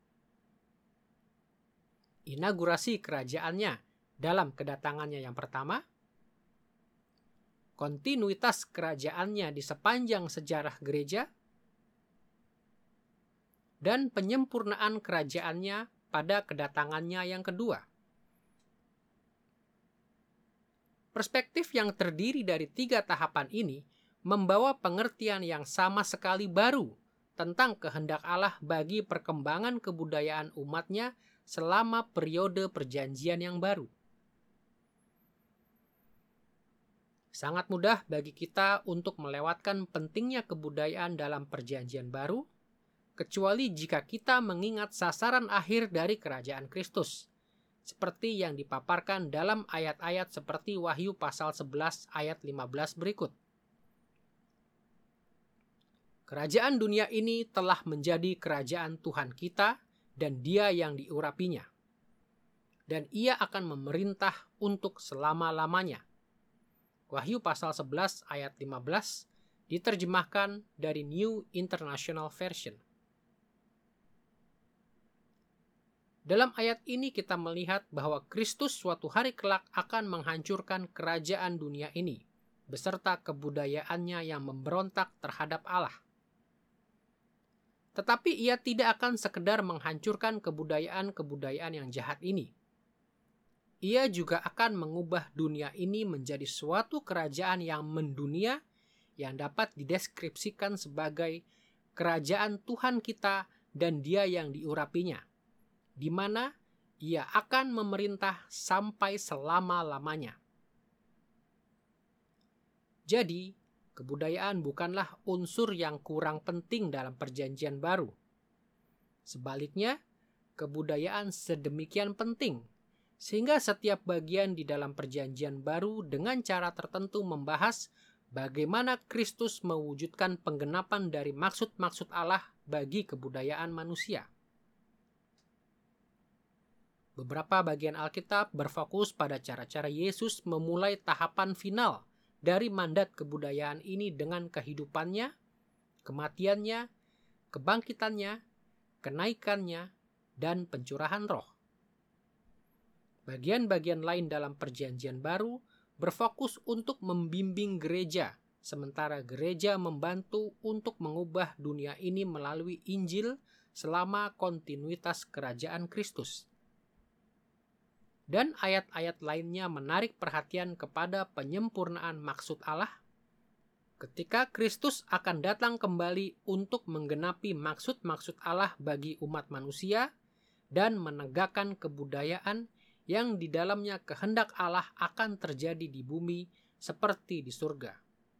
Inaugurasi kerajaannya dalam kedatangannya yang pertama, kontinuitas kerajaannya di sepanjang sejarah gereja, dan penyempurnaan kerajaannya pada kedatangannya yang kedua. Perspektif yang terdiri dari 3 tahapan ini membawa pengertian yang sama sekali baru tentang kehendak Allah bagi perkembangan kebudayaan umatnya selama periode perjanjian yang baru. Sangat mudah bagi kita untuk melewatkan pentingnya kebudayaan dalam perjanjian baru, kecuali jika kita mengingat sasaran akhir dari kerajaan Kristus, seperti yang dipaparkan dalam ayat-ayat seperti Wahyu pasal 11 ayat 15 berikut. Kerajaan dunia ini telah menjadi kerajaan Tuhan kita dan Dia yang diurapinya. Dan Ia akan memerintah untuk selama-lamanya. Wahyu pasal 11 ayat 15 diterjemahkan dari New International Version. Dalam ayat ini kita melihat bahwa Kristus suatu hari kelak akan menghancurkan kerajaan dunia ini, beserta kebudayaannya yang memberontak terhadap Allah. Tetapi Ia tidak akan sekedar menghancurkan kebudayaan-kebudayaan yang jahat ini. Ia juga akan mengubah dunia ini menjadi suatu kerajaan yang mendunia yang dapat dideskripsikan sebagai kerajaan Tuhan kita dan Dia yang diurapinya, di mana Ia akan memerintah sampai selama-lamanya. Jadi, kebudayaan bukanlah unsur yang kurang penting dalam Perjanjian Baru. Sebaliknya, kebudayaan sedemikian penting sehingga setiap bagian di dalam Perjanjian Baru dengan cara tertentu membahas bagaimana Kristus mewujudkan penggenapan dari maksud-maksud Allah bagi kebudayaan manusia. Beberapa bagian Alkitab berfokus pada cara-cara Yesus memulai tahapan final dari mandat kebudayaan ini dengan kehidupannya, kematiannya, kebangkitannya, kenaikannya, dan pencurahan roh. Bagian-bagian lain dalam Perjanjian Baru berfokus untuk membimbing gereja, sementara gereja membantu untuk mengubah dunia ini melalui Injil selama kontinuitas kerajaan Kristus. Dan ayat-ayat lainnya menarik perhatian kepada penyempurnaan maksud Allah ketika Kristus akan datang kembali untuk menggenapi maksud-maksud Allah bagi umat manusia dan menegakkan kebudayaan yang di dalamnya kehendak Allah akan terjadi di bumi seperti di surga.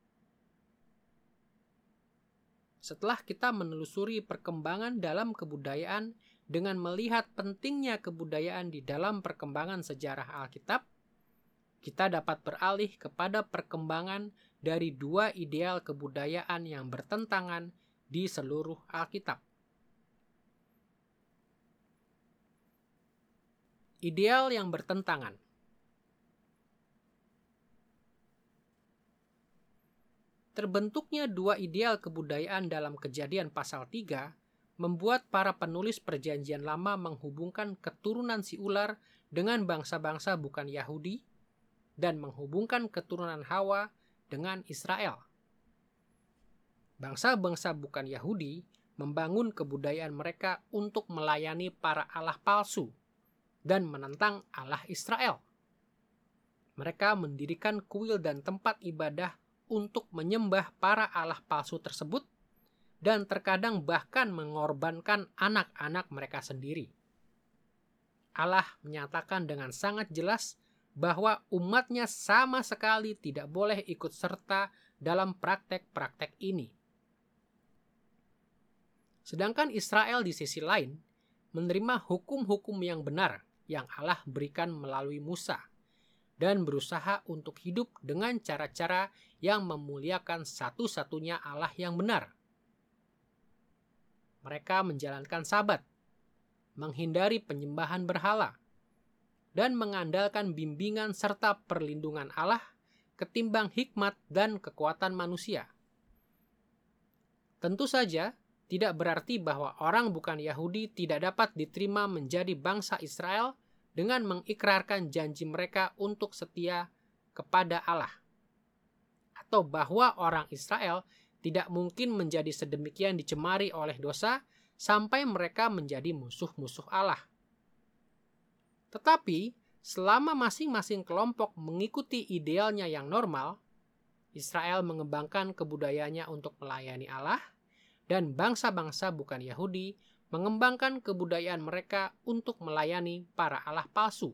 Setelah kita menelusuri perkembangan dalam kebudayaan dengan melihat pentingnya kebudayaan di dalam perkembangan sejarah Alkitab, kita dapat beralih kepada perkembangan dari dua ideal kebudayaan yang bertentangan di seluruh Alkitab. Ideal yang bertentangan. Terbentuknya dua ideal kebudayaan dalam Kejadian pasal 3 membuat para penulis Perjanjian Lama menghubungkan keturunan si ular dengan bangsa-bangsa bukan Yahudi dan menghubungkan keturunan Hawa dengan Israel. Bangsa-bangsa bukan Yahudi membangun kebudayaan mereka untuk melayani para allah palsu dan menentang Allah Israel. Mereka mendirikan kuil dan tempat ibadah untuk menyembah para allah palsu tersebut dan terkadang bahkan mengorbankan anak-anak mereka sendiri. Allah menyatakan dengan sangat jelas bahwa umatnya sama sekali tidak boleh ikut serta dalam praktek-praktek ini. Sedangkan Israel di sisi lain menerima hukum-hukum yang benar yang Allah berikan melalui Musa dan berusaha untuk hidup dengan cara-cara yang memuliakan satu-satunya Allah yang benar. Mereka menjalankan Sabat, menghindari penyembahan berhala, dan mengandalkan bimbingan serta perlindungan Allah ketimbang hikmat dan kekuatan manusia. Tentu saja, tidak berarti bahwa orang bukan Yahudi tidak dapat diterima menjadi bangsa Israel dengan mengikrarkan janji mereka untuk setia kepada Allah. Atau bahwa orang Israel tidak mungkin menjadi sedemikian dicemari oleh dosa sampai mereka menjadi musuh-musuh Allah. Tetapi, selama masing-masing kelompok mengikuti idealnya yang normal, Israel mengembangkan kebudayaannya untuk melayani Allah, dan bangsa-bangsa bukan Yahudi mengembangkan kebudayaan mereka untuk melayani para allah palsu.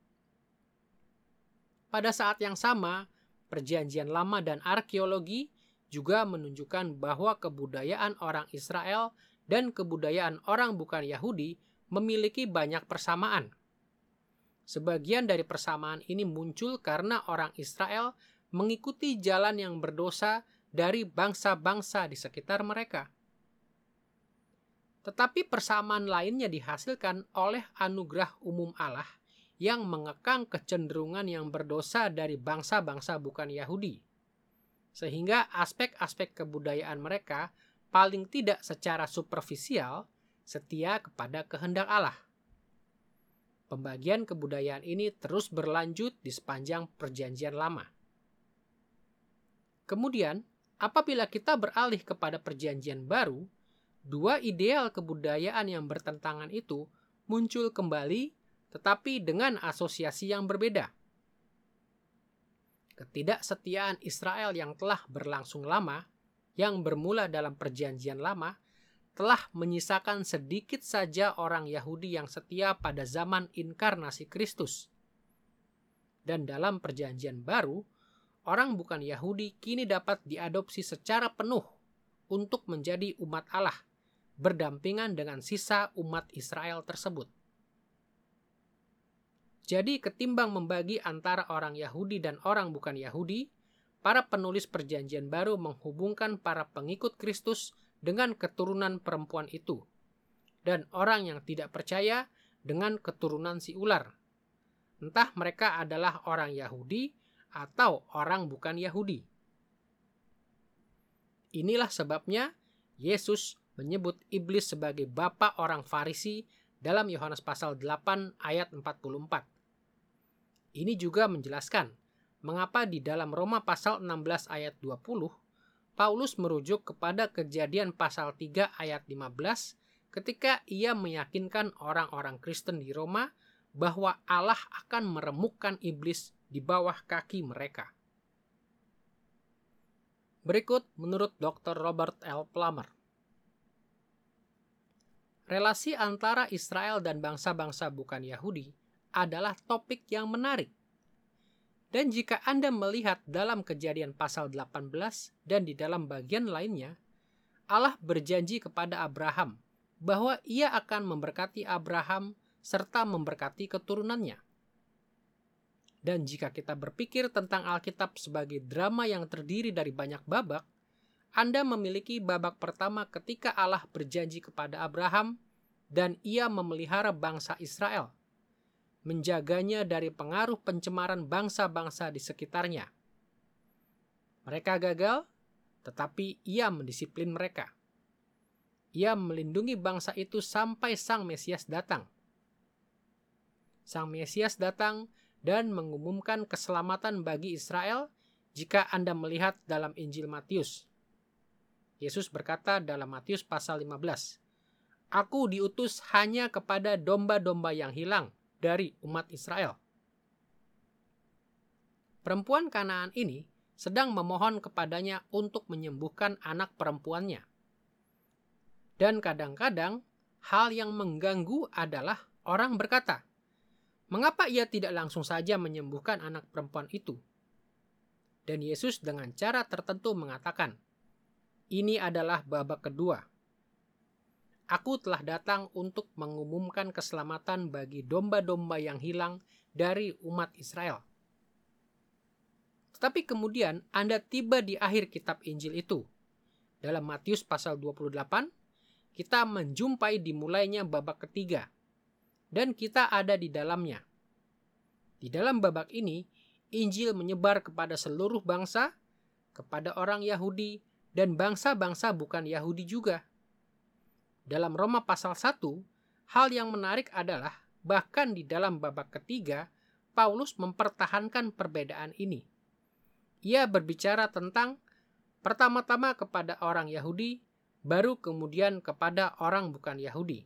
Pada saat yang sama, Perjanjian Lama dan arkeologi juga menunjukkan bahwa kebudayaan orang Israel dan kebudayaan orang bukan Yahudi memiliki banyak persamaan. Sebagian dari persamaan ini muncul karena orang Israel mengikuti jalan yang berdosa dari bangsa-bangsa di sekitar mereka. Tetapi persamaan lainnya dihasilkan oleh anugerah umum Allah yang mengekang kecenderungan yang berdosa dari bangsa-bangsa bukan Yahudi. Sehingga aspek-aspek kebudayaan mereka paling tidak secara superficial setia kepada kehendak Allah. Pembagian kebudayaan ini terus berlanjut di sepanjang Perjanjian Lama. Kemudian, apabila kita beralih kepada Perjanjian Baru, dua ideal kebudayaan yang bertentangan itu muncul kembali, tetapi dengan asosiasi yang berbeda. Ketidaksetiaan Israel yang telah berlangsung lama, yang bermula dalam Perjanjian Lama, telah menyisakan sedikit saja orang Yahudi yang setia pada zaman inkarnasi Kristus. Dan dalam Perjanjian Baru, orang bukan Yahudi kini dapat diadopsi secara penuh untuk menjadi umat Allah, berdampingan dengan sisa umat Israel tersebut. Jadi ketimbang membagi antara orang Yahudi dan orang bukan Yahudi, para penulis Perjanjian Baru menghubungkan para pengikut Kristus dengan keturunan perempuan itu, dan orang yang tidak percaya dengan keturunan si ular. Entah mereka adalah orang Yahudi atau orang bukan Yahudi. Inilah sebabnya Yesus menyebut iblis sebagai bapa orang Farisi dalam Yohanes pasal 8 ayat 44. Ini juga menjelaskan mengapa di dalam Roma pasal 16 ayat 20, Paulus merujuk kepada Kejadian pasal 3 ayat 15 ketika ia meyakinkan orang-orang Kristen di Roma bahwa Allah akan meremukkan iblis di bawah kaki mereka. Berikut menurut Dr. Robert L. Plummer. Relasi antara Israel dan bangsa-bangsa bukan Yahudi adalah topik yang menarik. Dan jika Anda melihat dalam Kejadian pasal 18 dan di dalam bagian lainnya, Allah berjanji kepada Abraham bahwa ia akan memberkati Abraham serta memberkati keturunannya. Dan jika kita berpikir tentang Alkitab sebagai drama yang terdiri dari banyak babak, Anda memiliki babak pertama ketika Allah berjanji kepada Abraham dan ia memelihara bangsa Israel, menjaganya dari pengaruh pencemaran bangsa-bangsa di sekitarnya. Mereka gagal, tetapi ia mendisiplin mereka. Ia melindungi bangsa itu sampai Sang Mesias datang. Sang Mesias datang dan mengumumkan keselamatan bagi Israel jika Anda melihat dalam Injil Matius. Yesus berkata dalam Matius pasal 15, "Aku diutus hanya kepada domba-domba yang hilang dari umat Israel." Perempuan Kanaan ini sedang memohon kepadanya untuk menyembuhkan anak perempuannya. Dan kadang-kadang hal yang mengganggu adalah orang berkata, "Mengapa ia tidak langsung saja menyembuhkan anak perempuan itu?" Dan Yesus dengan cara tertentu mengatakan, "Ini adalah babak kedua. Aku telah datang untuk mengumumkan keselamatan bagi domba-domba yang hilang dari umat Israel." Tetapi kemudian Anda tiba di akhir kitab Injil itu. Dalam Matius pasal 28, kita menjumpai dimulainya babak ketiga, dan kita ada di dalamnya. Di dalam babak ini, Injil menyebar kepada seluruh bangsa, kepada orang Yahudi, dan bangsa-bangsa bukan Yahudi juga. Dalam Roma pasal 1, hal yang menarik adalah bahkan di dalam babak ketiga, Paulus mempertahankan perbedaan ini. Ia berbicara tentang pertama-tama kepada orang Yahudi, baru kemudian kepada orang bukan Yahudi.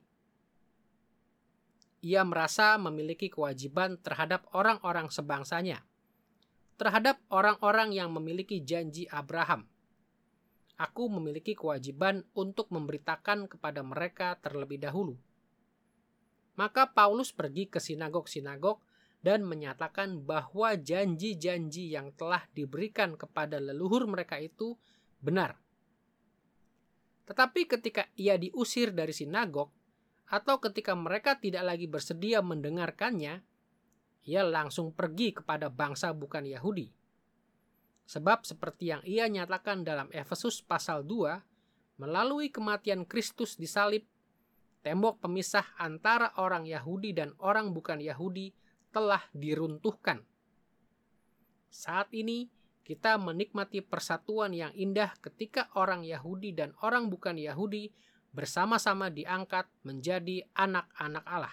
Ia merasa memiliki kewajiban terhadap orang-orang sebangsanya, terhadap orang-orang yang memiliki janji Abraham. Aku memiliki kewajiban untuk memberitakan kepada mereka terlebih dahulu. Maka Paulus pergi ke sinagog-sinagog dan menyatakan bahwa janji-janji yang telah diberikan kepada leluhur mereka itu benar. Tetapi ketika ia diusir dari sinagog, atau ketika mereka tidak lagi bersedia mendengarkannya, ia langsung pergi kepada bangsa bukan Yahudi. Sebab seperti yang ia nyatakan dalam Efesus pasal 2, melalui kematian Kristus di salib, tembok pemisah antara orang Yahudi dan orang bukan Yahudi telah diruntuhkan. Saat ini, kita menikmati persatuan yang indah ketika orang Yahudi dan orang bukan Yahudi bersama-sama diangkat menjadi anak-anak Allah.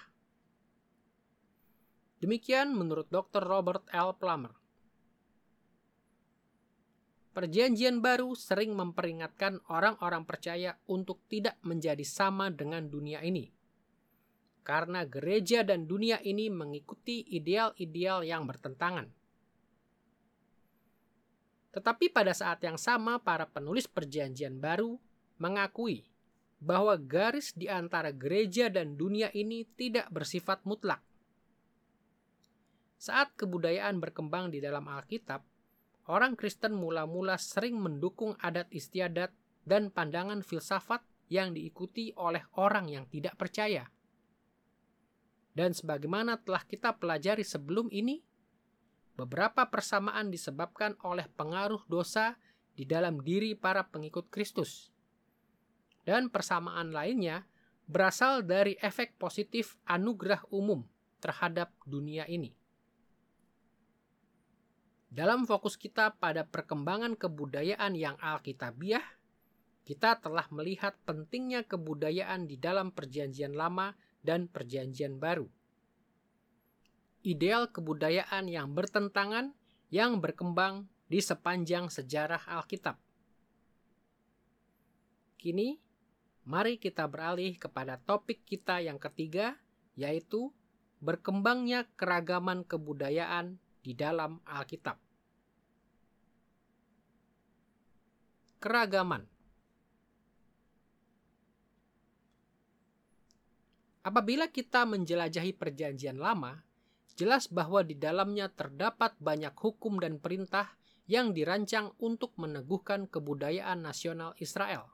Demikian menurut Dr. Robert L. Plummer. Perjanjian Baru sering memperingatkan orang-orang percaya untuk tidak menjadi sama dengan dunia ini, karena gereja dan dunia ini mengikuti ideal-ideal yang bertentangan. Tetapi pada saat yang sama, para penulis Perjanjian Baru mengakui bahwa garis di antara gereja dan dunia ini tidak bersifat mutlak. Saat kebudayaan berkembang di dalam Alkitab, orang Kristen mula-mula sering mendukung adat istiadat dan pandangan filsafat yang diikuti oleh orang yang tidak percaya. Dan sebagaimana telah kita pelajari sebelum ini, beberapa persamaan disebabkan oleh pengaruh dosa di dalam diri para pengikut Kristus. Dan persamaan lainnya berasal dari efek positif anugerah umum terhadap dunia ini. Dalam fokus kita pada perkembangan kebudayaan yang alkitabiah, kita telah melihat pentingnya kebudayaan di dalam Perjanjian Lama dan Perjanjian Baru. Ideal kebudayaan yang bertentangan yang berkembang di sepanjang sejarah Alkitab. Kini, mari kita beralih kepada topik kita yang ketiga, yaitu berkembangnya keragaman kebudayaan di dalam Alkitab. Keragaman. Apabila kita menjelajahi Perjanjian Lama, jelas bahwa di dalamnya terdapat banyak hukum dan perintah yang dirancang untuk meneguhkan kebudayaan nasional Israel.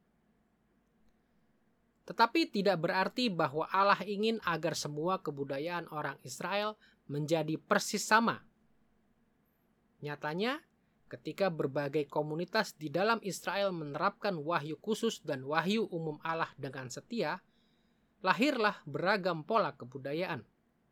Tetapi tidak berarti bahwa Allah ingin agar semua kebudayaan orang Israel menjadi persis sama. Nyatanya, ketika berbagai komunitas di dalam Israel menerapkan wahyu khusus dan wahyu umum Allah dengan setia, lahirlah beragam pola kebudayaan.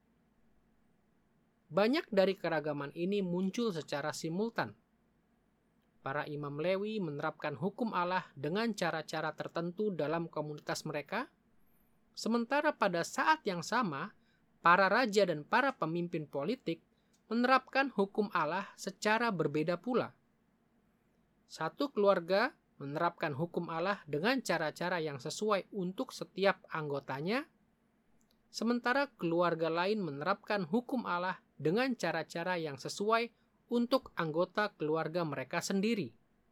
Banyak dari keragaman ini muncul secara simultan. Para imam Lewi menerapkan hukum Allah dengan cara-cara tertentu dalam komunitas mereka, sementara pada saat yang sama, para raja dan para pemimpin politik menerapkan hukum Allah secara berbeda pula. Satu keluarga menerapkan hukum Allah dengan cara-cara yang sesuai untuk setiap anggotanya, sementara keluarga lain menerapkan hukum Allah dengan cara-cara yang sesuai untuk anggota keluarga mereka sendiri.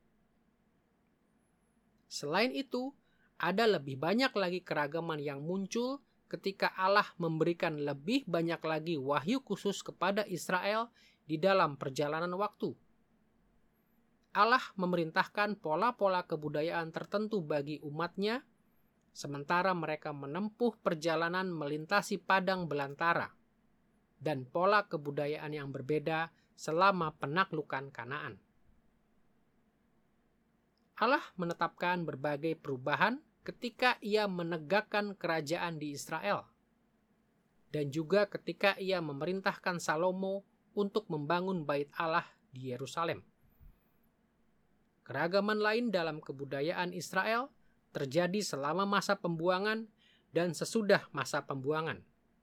Selain itu, ada lebih banyak lagi keragaman yang muncul ketika Allah memberikan lebih banyak lagi wahyu khusus kepada Israel di dalam perjalanan waktu. Allah memerintahkan pola-pola kebudayaan tertentu bagi umatnya, sementara mereka menempuh perjalanan melintasi padang belantara dan pola kebudayaan yang berbeda selama penaklukan Kanaan. Allah menetapkan berbagai perubahan ketika Ia menegakkan kerajaan di Israel, dan juga ketika Ia memerintahkan Salomo untuk membangun bait Allah di Yerusalem. Keragaman lain dalam kebudayaan Israel terjadi selama masa pembuangan dan sesudah masa pembuangan.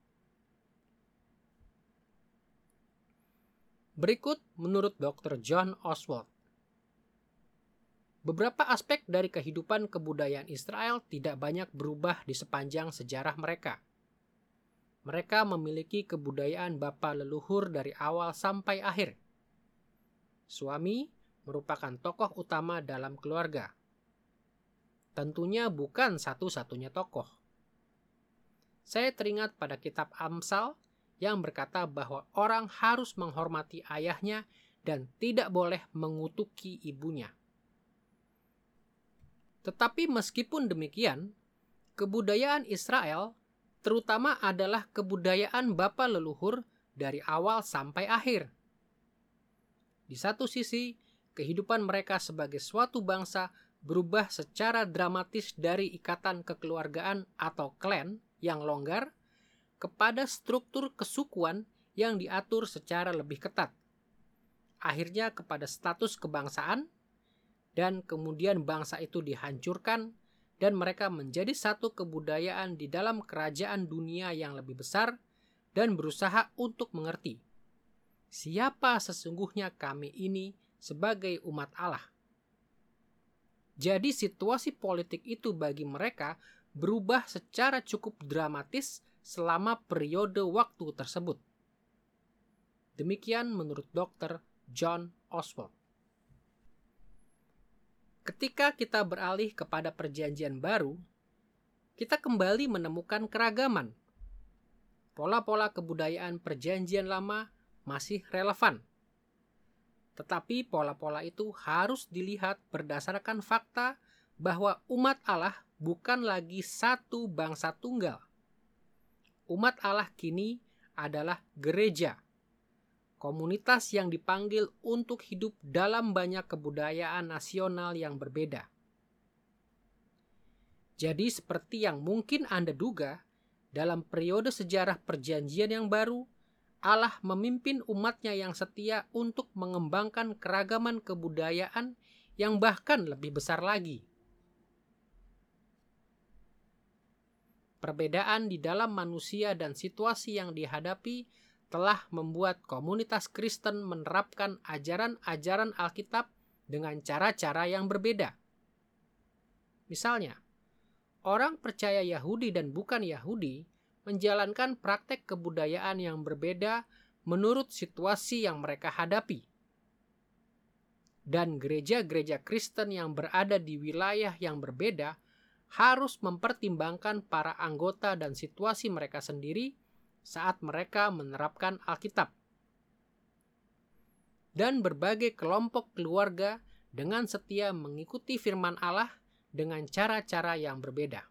Berikut menurut Dr. John Oswalt. Beberapa aspek dari kehidupan kebudayaan Israel tidak banyak berubah di sepanjang sejarah mereka. Mereka memiliki kebudayaan bapa leluhur dari awal sampai akhir. Suami merupakan tokoh utama dalam keluarga. Tentunya bukan satu-satunya tokoh. Saya teringat pada kitab Amsal yang berkata bahwa orang harus menghormati ayahnya dan tidak boleh mengutuki ibunya. Tetapi meskipun demikian, kebudayaan Israel terutama adalah kebudayaan bapa leluhur dari awal sampai akhir. Di satu sisi, kehidupan mereka sebagai suatu bangsa berubah secara dramatis dari ikatan kekeluargaan atau klan yang longgar kepada struktur kesukuan yang diatur secara lebih ketat. Akhirnya kepada status kebangsaan, dan kemudian bangsa itu dihancurkan dan mereka menjadi satu kebudayaan di dalam kerajaan dunia yang lebih besar dan berusaha untuk mengerti siapa sesungguhnya kami ini sebagai umat Allah. Jadi situasi politik itu bagi mereka berubah secara cukup dramatis selama periode waktu tersebut. Demikian menurut Dr. John Oswalt. Ketika kita beralih kepada Perjanjian Baru, kita kembali menemukan keragaman. Pola-pola kebudayaan Perjanjian Lama masih relevan. Tetapi pola-pola itu harus dilihat berdasarkan fakta bahwa umat Allah bukan lagi satu bangsa tunggal. Umat Allah kini adalah gereja, komunitas yang dipanggil untuk hidup dalam banyak kebudayaan nasional yang berbeda. Jadi seperti yang mungkin Anda duga, dalam periode sejarah Perjanjian yang baru, Allah memimpin umatnya yang setia untuk mengembangkan keragaman kebudayaan yang bahkan lebih besar lagi. Perbedaan di dalam manusia dan situasi yang dihadapi telah membuat komunitas Kristen menerapkan ajaran-ajaran Alkitab dengan cara-cara yang berbeda. Misalnya, orang percaya Yahudi dan bukan Yahudi menjalankan praktek kebudayaan yang berbeda menurut situasi yang mereka hadapi. Dan gereja-gereja Kristen yang berada di wilayah yang berbeda harus mempertimbangkan para anggota dan situasi mereka sendiri saat mereka menerapkan Alkitab. Dan berbagai kelompok keluarga dengan setia mengikuti firman Allah dengan cara-cara yang berbeda.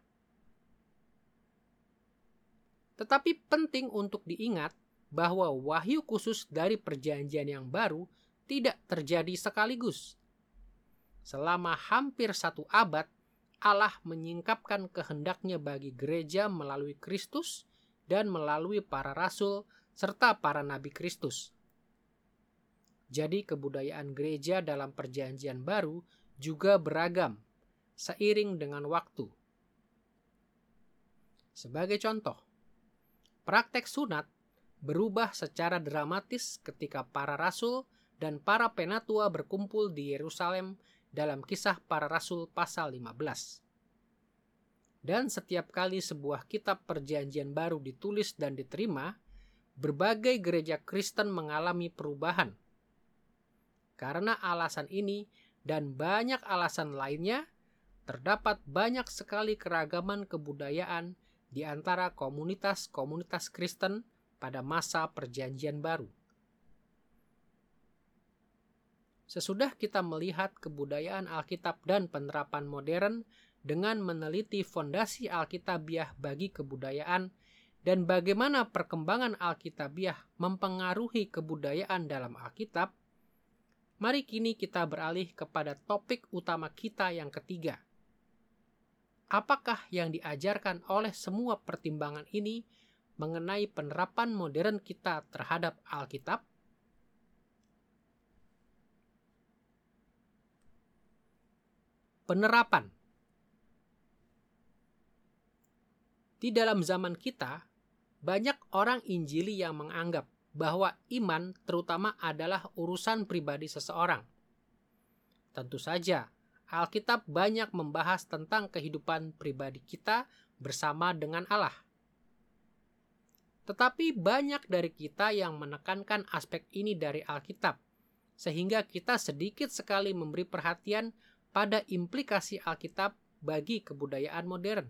Tetapi penting untuk diingat bahwa wahyu khusus dari Perjanjian yang baru tidak terjadi sekaligus. Selama hampir 1 abad, Allah menyingkapkan kehendaknya bagi gereja melalui Kristus dan melalui para rasul serta para nabi Kristus. Jadi kebudayaan gereja dalam Perjanjian Baru juga beragam seiring dengan waktu. Sebagai contoh, praktek sunat berubah secara dramatis ketika para rasul dan para penatua berkumpul di Yerusalem dalam Kisah Para Rasul pasal 15. Dan setiap kali sebuah kitab Perjanjian Baru ditulis dan diterima, berbagai gereja Kristen mengalami perubahan. Karena alasan ini dan banyak alasan lainnya, terdapat banyak sekali keragaman kebudayaan di antara komunitas-komunitas Kristen pada masa Perjanjian Baru. Sesudah kita melihat kebudayaan Alkitab dan penerapan modern dengan meneliti fondasi Alkitabiah bagi kebudayaan dan bagaimana perkembangan Alkitabiah mempengaruhi kebudayaan dalam Alkitab, mari kini kita beralih kepada topik utama kita yang ketiga. Apakah yang diajarkan oleh semua pertimbangan ini mengenai penerapan modern kita terhadap Alkitab? Penerapan. Di dalam zaman kita, banyak orang Injili yang menganggap bahwa iman terutama adalah urusan pribadi seseorang. Tentu saja, Alkitab banyak membahas tentang kehidupan pribadi kita bersama dengan Allah. Tetapi banyak dari kita yang menekankan aspek ini dari Alkitab, sehingga kita sedikit sekali memberi perhatian pada implikasi Alkitab bagi kebudayaan modern.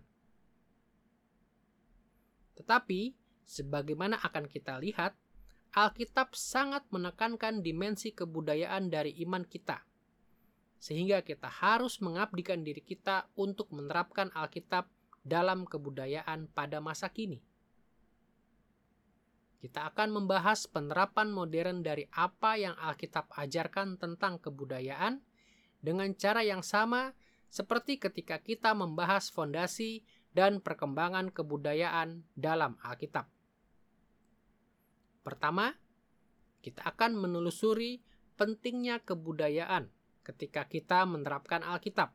Tetapi, sebagaimana akan kita lihat, Alkitab sangat menekankan dimensi kebudayaan dari iman kita, sehingga kita harus mengabdikan diri kita untuk menerapkan Alkitab dalam kebudayaan pada masa kini. Kita akan membahas penerapan modern dari apa yang Alkitab ajarkan tentang kebudayaan dengan cara yang sama seperti ketika kita membahas fondasi dan perkembangan kebudayaan dalam Alkitab. Pertama, kita akan menelusuri pentingnya kebudayaan ketika kita menerapkan Alkitab.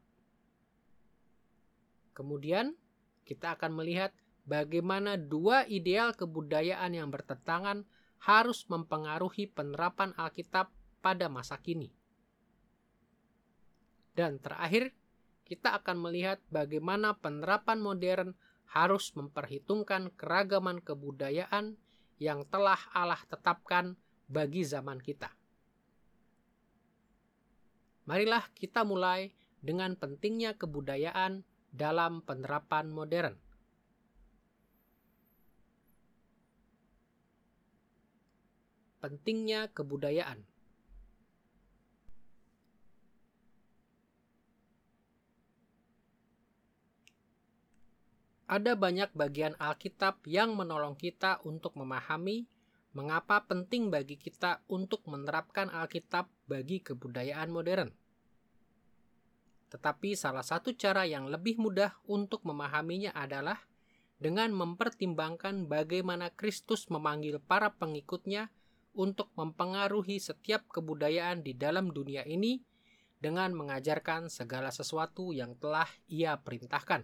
Kemudian, kita akan melihat bagaimana dua ideal kebudayaan yang bertentangan harus mempengaruhi penerapan Alkitab pada masa kini. Dan terakhir, kita akan melihat bagaimana penerapan modern harus memperhitungkan keragaman kebudayaan yang telah Allah tetapkan bagi zaman kita. Marilah kita mulai dengan pentingnya kebudayaan dalam penerapan modern. Pentingnya kebudayaan. Ada banyak bagian Alkitab yang menolong kita untuk memahami mengapa penting bagi kita untuk menerapkan Alkitab bagi kebudayaan modern. Tetapi salah satu cara yang lebih mudah untuk memahaminya adalah dengan mempertimbangkan bagaimana Kristus memanggil para pengikutnya untuk mempengaruhi setiap kebudayaan di dalam dunia ini dengan mengajarkan segala sesuatu yang telah Ia perintahkan.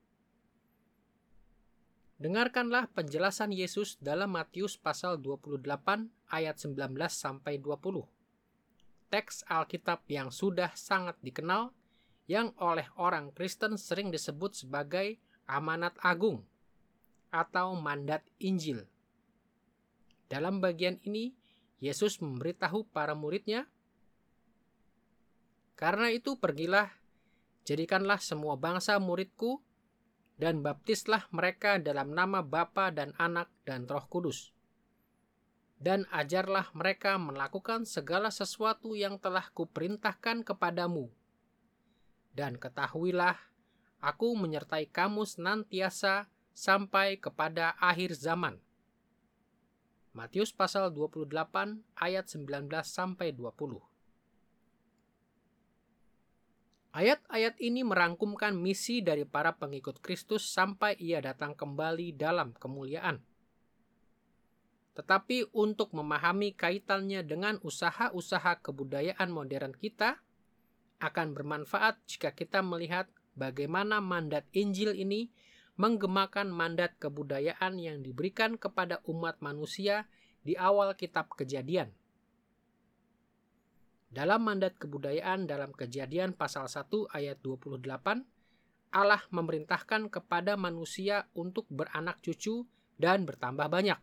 Dengarkanlah penjelasan Yesus dalam Matius pasal 28 ayat 19 sampai 20. Teks Alkitab yang sudah sangat dikenal, yang oleh orang Kristen sering disebut sebagai amanat agung atau mandat Injil. Dalam bagian ini, Yesus memberitahu para murid-Nya, "Karena itu pergilah, jadikanlah semua bangsa murid-Ku, dan baptislah mereka dalam nama Bapa dan Anak dan Roh Kudus. Dan ajarlah mereka melakukan segala sesuatu yang telah Kuperintahkan kepadamu. Dan ketahuilah, Aku menyertai kamu senantiasa sampai kepada akhir zaman." Matius pasal 28 ayat 19 sampai 20. Ayat-ayat ini merangkumkan misi dari para pengikut Kristus sampai Ia datang kembali dalam kemuliaan. Tetapi untuk memahami kaitannya dengan usaha-usaha kebudayaan modern kita, akan bermanfaat jika kita melihat bagaimana mandat Injil ini menggemakan mandat kebudayaan yang diberikan kepada umat manusia di awal kitab Kejadian. Dalam mandat kebudayaan dalam Kejadian pasal 1 ayat 28, Allah memerintahkan kepada manusia untuk beranak cucu dan bertambah banyak.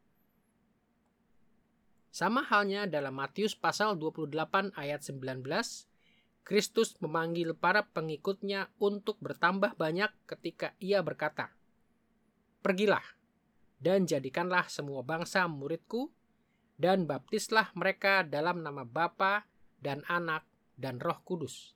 Sama halnya dalam Matius pasal 28 ayat 19, Kristus memanggil para pengikutnya untuk bertambah banyak ketika Ia berkata, "Pergilah, dan jadikanlah semua bangsa murid-Ku, dan baptislah mereka dalam nama Bapa dan Anak dan Roh Kudus."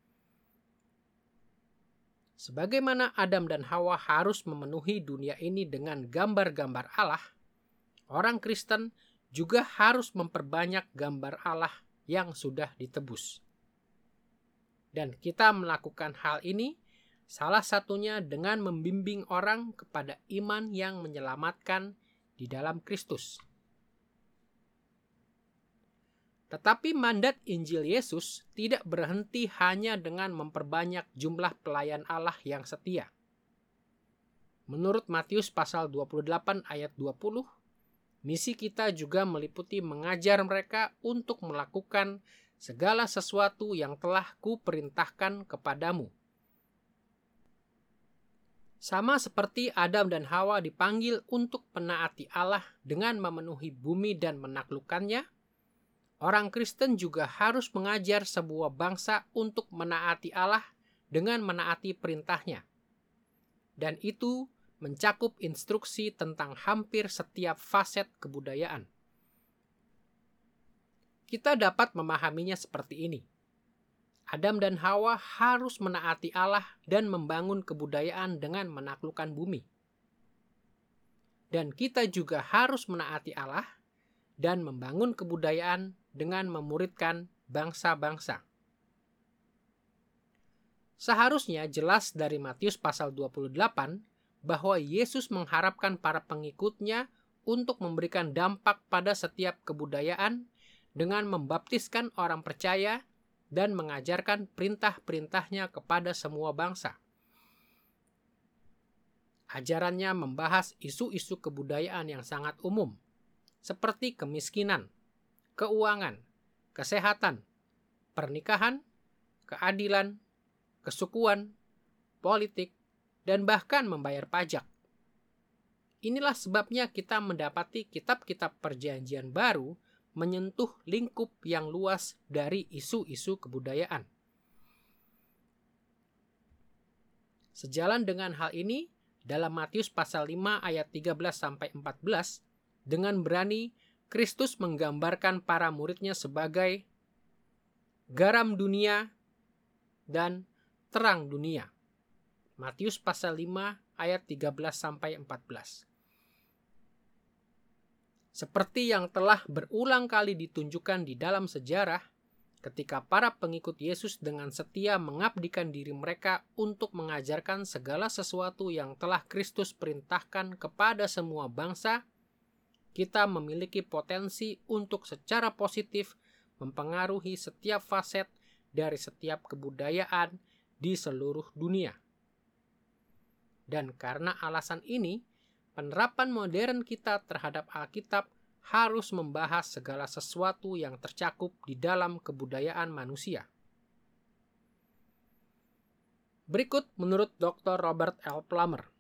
Sebagaimana Adam dan Hawa harus memenuhi dunia ini dengan gambar-gambar Allah, orang Kristen juga harus memperbanyak gambar Allah yang sudah ditebus. Dan kita melakukan hal ini salah satunya dengan membimbing orang kepada iman yang menyelamatkan di dalam Kristus. Tetapi mandat Injil Yesus tidak berhenti hanya dengan memperbanyak jumlah pelayan Allah yang setia. Menurut Matius pasal 28 ayat 20, misi kita juga meliputi mengajar mereka untuk melakukan segala sesuatu yang telah Kuperintahkan kepadamu. Sama seperti Adam dan Hawa dipanggil untuk menaati Allah dengan memenuhi bumi dan menaklukkannya, orang Kristen juga harus mengajar sebuah bangsa untuk menaati Allah dengan menaati perintahnya. Dan itu mencakup instruksi tentang hampir setiap faset kebudayaan. Kita dapat memahaminya seperti ini. Adam dan Hawa harus menaati Allah dan membangun kebudayaan dengan menaklukkan bumi. Dan kita juga harus menaati Allah dan membangun kebudayaan dengan memuridkan bangsa-bangsa. Seharusnya jelas dari Matius pasal 28 bahwa Yesus mengharapkan para pengikutnya untuk memberikan dampak pada setiap kebudayaan dengan membaptiskan orang percaya dan mengajarkan perintah-perintahnya kepada semua bangsa. Ajarannya membahas isu-isu kebudayaan yang sangat umum, seperti kemiskinan, keuangan, kesehatan, pernikahan, keadilan, kesukuan, politik, dan bahkan membayar pajak. Inilah sebabnya kita mendapati kitab-kitab Perjanjian Baru menyentuh lingkup yang luas dari isu-isu kebudayaan. Sejalan dengan hal ini, dalam Matius pasal 5 ayat 13-14, dengan berani Kristus menggambarkan para muridnya sebagai garam dunia dan terang dunia. Matius pasal 5 ayat 13-14. Seperti yang telah berulang kali ditunjukkan di dalam sejarah, ketika para pengikut Yesus dengan setia mengabdikan diri mereka untuk mengajarkan segala sesuatu yang telah Kristus perintahkan kepada semua bangsa, kita memiliki potensi untuk secara positif mempengaruhi setiap faset dari setiap kebudayaan di seluruh dunia. Dan karena alasan ini, penerapan modern kita terhadap Alkitab harus membahas segala sesuatu yang tercakup di dalam kebudayaan manusia. Berikut menurut Dr. Robert L. Plummer.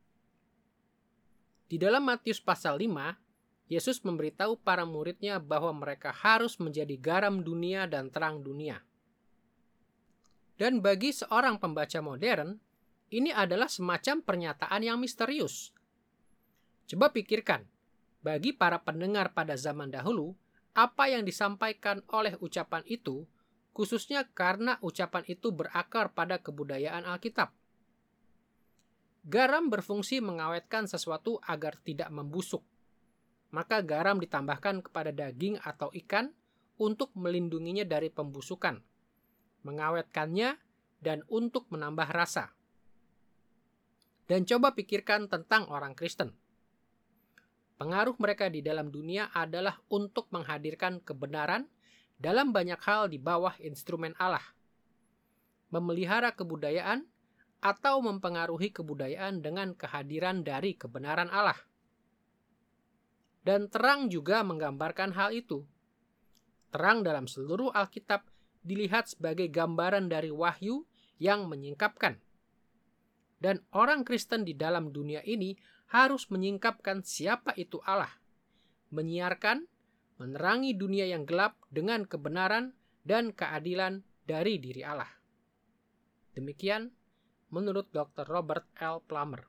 Di dalam Matius pasal 5, Yesus memberitahu para muridnya bahwa mereka harus menjadi garam dunia dan terang dunia. Dan bagi seorang pembaca modern, ini adalah semacam pernyataan yang misterius. Coba pikirkan, bagi para pendengar pada zaman dahulu, apa yang disampaikan oleh ucapan itu, khususnya karena ucapan itu berakar pada kebudayaan Alkitab. Garam berfungsi mengawetkan sesuatu agar tidak membusuk. Maka garam ditambahkan kepada daging atau ikan untuk melindunginya dari pembusukan, mengawetkannya, dan untuk menambah rasa. Dan coba pikirkan tentang orang Kristen. Pengaruh mereka di dalam dunia adalah untuk menghadirkan kebenaran dalam banyak hal di bawah instrumen Allah, memelihara kebudayaan, atau mempengaruhi kebudayaan dengan kehadiran dari kebenaran Allah. Dan terang juga menggambarkan hal itu. Terang dalam seluruh Alkitab dilihat sebagai gambaran dari wahyu yang menyingkapkan. Dan orang Kristen di dalam dunia ini harus menyingkapkan siapa itu Allah, menyiarkan, menerangi dunia yang gelap dengan kebenaran dan keadilan dari diri Allah. Demikian menurut Dr. Robert L. Plummer.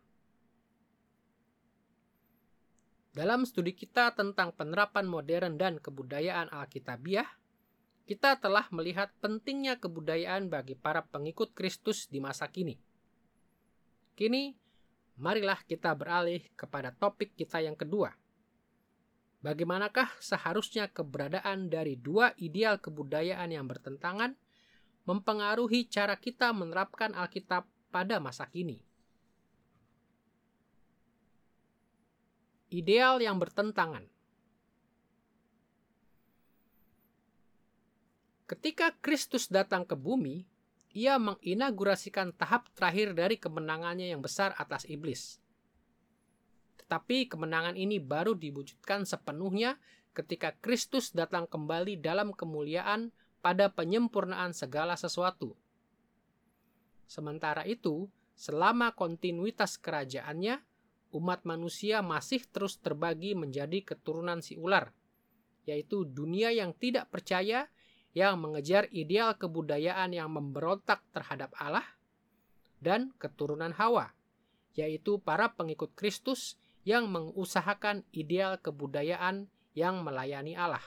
Dalam studi kita tentang penerapan modern dan kebudayaan Alkitabiah, kita telah melihat pentingnya kebudayaan bagi para pengikut Kristus di masa kini. Kini, marilah kita beralih kepada topik kita yang kedua. Bagaimanakah seharusnya keberadaan dari dua ideal kebudayaan yang bertentangan mempengaruhi cara kita menerapkan Alkitab pada masa kini? Ideal yang bertentangan. Ketika Kristus datang ke bumi, ia menginaugurasikan tahap terakhir dari kemenangannya yang besar atas iblis. Tetapi kemenangan ini baru diwujudkan sepenuhnya ketika Kristus datang kembali dalam kemuliaan pada penyempurnaan segala sesuatu. Sementara itu, selama kontinuitas kerajaannya, umat manusia masih terus terbagi menjadi keturunan si ular, yaitu dunia yang tidak percaya, yang mengejar ideal kebudayaan yang memberontak terhadap Allah, dan keturunan Hawa, yaitu para pengikut Kristus yang mengusahakan ideal kebudayaan yang melayani Allah.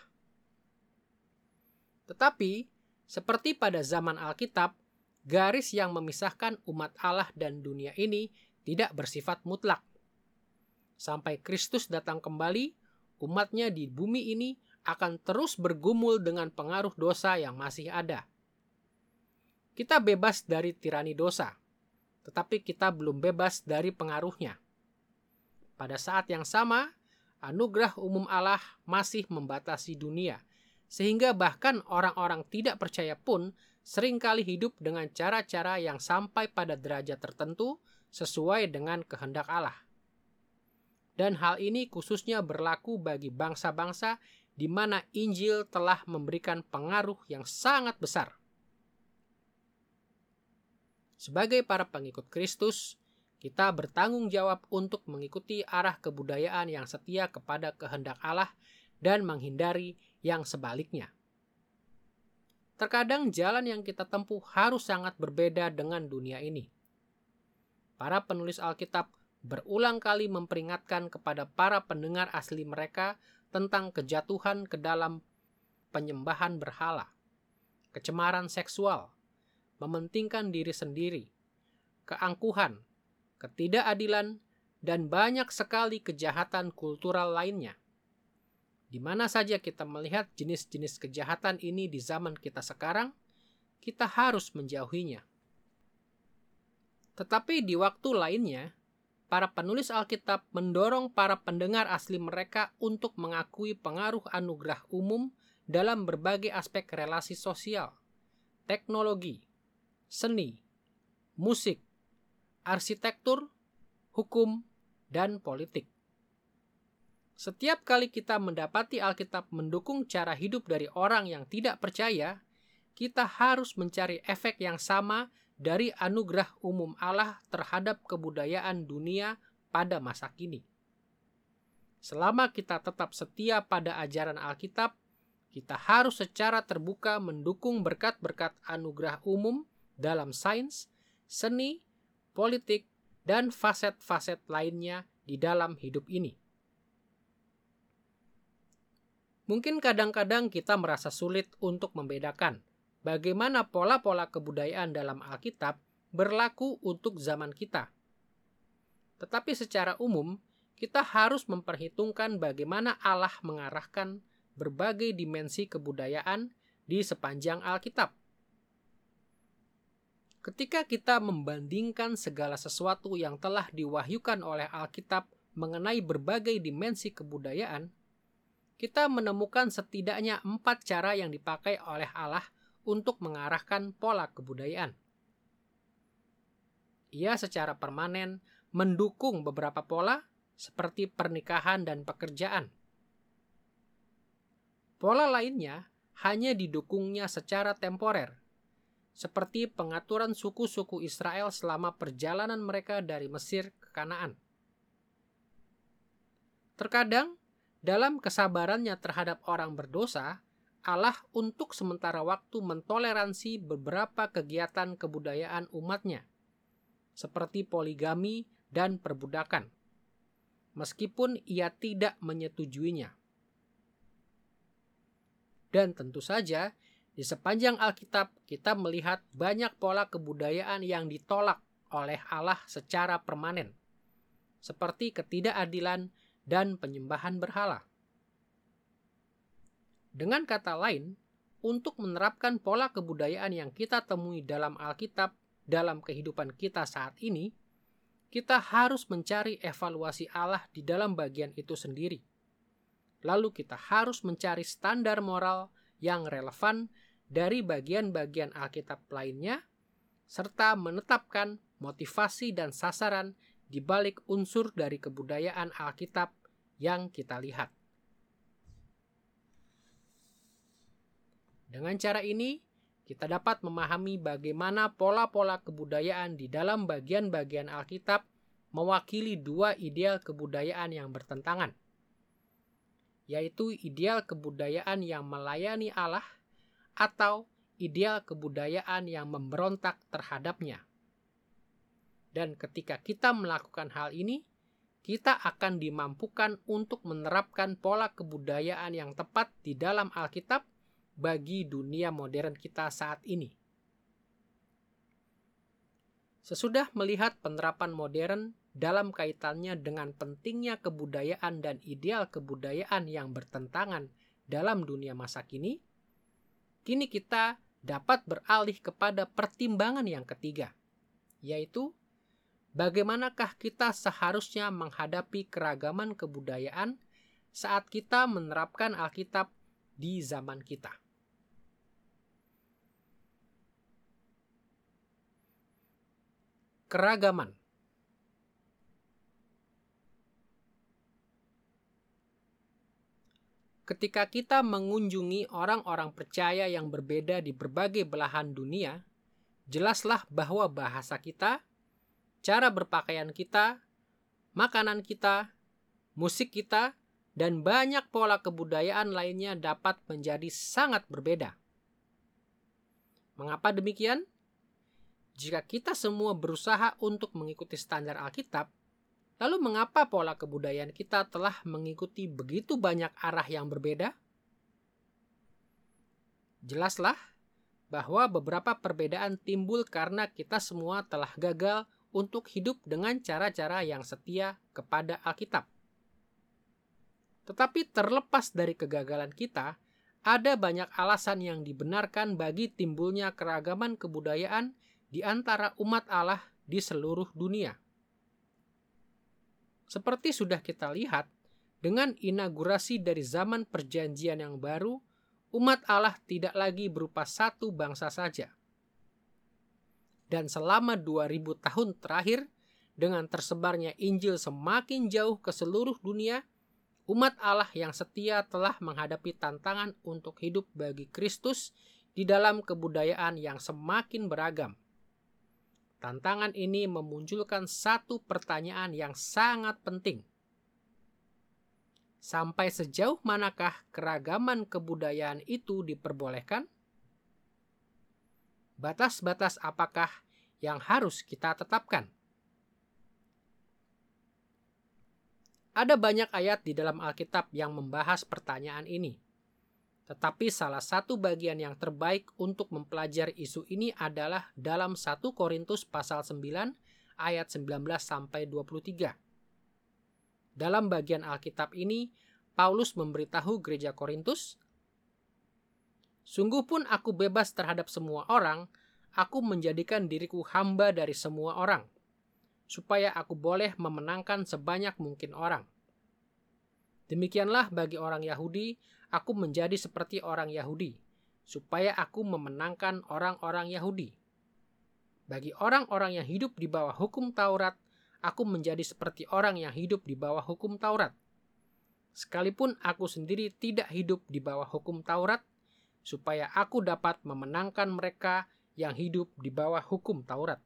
Tetapi, seperti pada zaman Alkitab, garis yang memisahkan umat Allah dan dunia ini tidak bersifat mutlak. Sampai Kristus datang kembali, umatnya di bumi ini akan terus bergumul dengan pengaruh dosa yang masih ada. Kita bebas dari tirani dosa, tetapi kita belum bebas dari pengaruhnya. Pada saat yang sama, anugerah umum Allah masih membatasi dunia, sehingga bahkan orang-orang tidak percaya pun seringkali hidup dengan cara-cara yang sampai pada derajat tertentu sesuai dengan kehendak Allah. Dan hal ini khususnya berlaku bagi bangsa-bangsa di mana Injil telah memberikan pengaruh yang sangat besar. Sebagai para pengikut Kristus, kita bertanggung jawab untuk mengikuti arah kebudayaan yang setia kepada kehendak Allah dan menghindari yang sebaliknya. Terkadang jalan yang kita tempuh harus sangat berbeda dengan dunia ini. Para penulis Alkitab berulang kali memperingatkan kepada para pendengar asli mereka tentang kejatuhan ke dalam penyembahan berhala, kecemaran seksual, mementingkan diri sendiri, keangkuhan, ketidakadilan, dan banyak sekali kejahatan kultural lainnya. Di mana saja kita melihat jenis-jenis kejahatan ini di zaman kita sekarang, kita harus menjauhinya. Tetapi di waktu lainnya, para penulis Alkitab mendorong para pendengar asli mereka untuk mengakui pengaruh anugerah umum dalam berbagai aspek relasi sosial, teknologi, seni, musik, arsitektur, hukum, dan politik. Setiap kali kita mendapati Alkitab mendukung cara hidup dari orang yang tidak percaya, kita harus mencari efek yang sama dari anugerah umum Allah terhadap kebudayaan dunia pada masa kini. Selama kita tetap setia pada ajaran Alkitab, kita harus secara terbuka mendukung berkat-berkat anugerah umum dalam sains, seni, politik, dan faset-faset lainnya di dalam hidup ini. Mungkin kadang-kadang kita merasa sulit untuk membedakan bagaimana pola-pola kebudayaan dalam Alkitab berlaku untuk zaman kita. Tetapi secara umum, kita harus memperhitungkan bagaimana Allah mengarahkan berbagai dimensi kebudayaan di sepanjang Alkitab. Ketika kita membandingkan segala sesuatu yang telah diwahyukan oleh Alkitab mengenai berbagai dimensi kebudayaan, kita menemukan setidaknya 4 cara yang dipakai oleh Allah untuk mengarahkan pola kebudayaan. Ia secara permanen mendukung beberapa pola seperti pernikahan dan pekerjaan. Pola lainnya hanya didukungnya secara temporer, seperti pengaturan suku-suku Israel selama perjalanan mereka dari Mesir ke Kanaan. Terkadang, dalam kesabarannya terhadap orang berdosa, Allah untuk sementara waktu mentoleransi beberapa kegiatan kebudayaan umatnya, seperti poligami dan perbudakan, meskipun ia tidak menyetujuinya. Dan tentu saja, di sepanjang Alkitab kita melihat banyak pola kebudayaan yang ditolak oleh Allah secara permanen, seperti ketidakadilan dan penyembahan berhala. Dengan kata lain, untuk menerapkan pola kebudayaan yang kita temui dalam Alkitab dalam kehidupan kita saat ini, kita harus mencari evaluasi Allah di dalam bagian itu sendiri. Lalu kita harus mencari standar moral yang relevan dari bagian-bagian Alkitab lainnya, serta menetapkan motivasi dan sasaran di balik unsur dari kebudayaan Alkitab yang kita lihat. Dengan cara ini, kita dapat memahami bagaimana pola-pola kebudayaan di dalam bagian-bagian Alkitab mewakili 2 ideal kebudayaan yang bertentangan, yaitu ideal kebudayaan yang melayani Allah atau ideal kebudayaan yang memberontak terhadapnya. Dan ketika kita melakukan hal ini, kita akan dimampukan untuk menerapkan pola kebudayaan yang tepat di dalam Alkitab bagi dunia modern kita saat ini. Sesudah melihat penerapan modern dalam kaitannya dengan pentingnya kebudayaan dan ideal kebudayaan yang bertentangan dalam dunia masa kini, kini kita dapat beralih kepada pertimbangan yang ketiga, yaitu bagaimanakah kita seharusnya menghadapi keragaman kebudayaan saat kita menerapkan Alkitab di zaman kita. Keragaman. Ketika kita mengunjungi orang-orang percaya yang berbeda di berbagai belahan dunia, jelaslah bahwa bahasa kita, cara berpakaian kita, makanan kita, musik kita, dan banyak pola kebudayaan lainnya dapat menjadi sangat berbeda. Mengapa demikian? Jika kita semua berusaha untuk mengikuti standar Alkitab, lalu mengapa pola kebudayaan kita telah mengikuti begitu banyak arah yang berbeda? Jelaslah bahwa beberapa perbedaan timbul karena kita semua telah gagal untuk hidup dengan cara-cara yang setia kepada Alkitab. Tetapi terlepas dari kegagalan kita, ada banyak alasan yang dibenarkan bagi timbulnya keragaman kebudayaan di antara umat Allah di seluruh dunia. Seperti sudah kita lihat, dengan inaugurasi dari zaman perjanjian yang baru, umat Allah tidak lagi berupa satu bangsa saja. Dan selama 2000 tahun terakhir, dengan tersebarnya Injil semakin jauh ke seluruh dunia, umat Allah yang setia telah menghadapi tantangan untuk hidup bagi Kristus di dalam kebudayaan yang semakin beragam. Tantangan ini memunculkan satu pertanyaan yang sangat penting. Sampai sejauh manakah keragaman kebudayaan itu diperbolehkan? Batas-batas apakah yang harus kita tetapkan? Ada banyak ayat di dalam Alkitab yang membahas pertanyaan ini. Tetapi salah satu bagian yang terbaik untuk mempelajari isu ini adalah dalam 1 Korintus pasal 9 ayat 19-23. Dalam bagian Alkitab ini, Paulus memberitahu gereja Korintus, "Sungguh pun aku bebas terhadap semua orang, aku menjadikan diriku hamba dari semua orang, supaya aku boleh memenangkan sebanyak mungkin orang. Demikianlah bagi orang Yahudi, aku menjadi seperti orang Yahudi, supaya aku memenangkan orang-orang Yahudi. Bagi orang-orang yang hidup di bawah hukum Taurat, aku menjadi seperti orang yang hidup di bawah hukum Taurat. Sekalipun aku sendiri tidak hidup di bawah hukum Taurat, supaya aku dapat memenangkan mereka yang hidup di bawah hukum Taurat.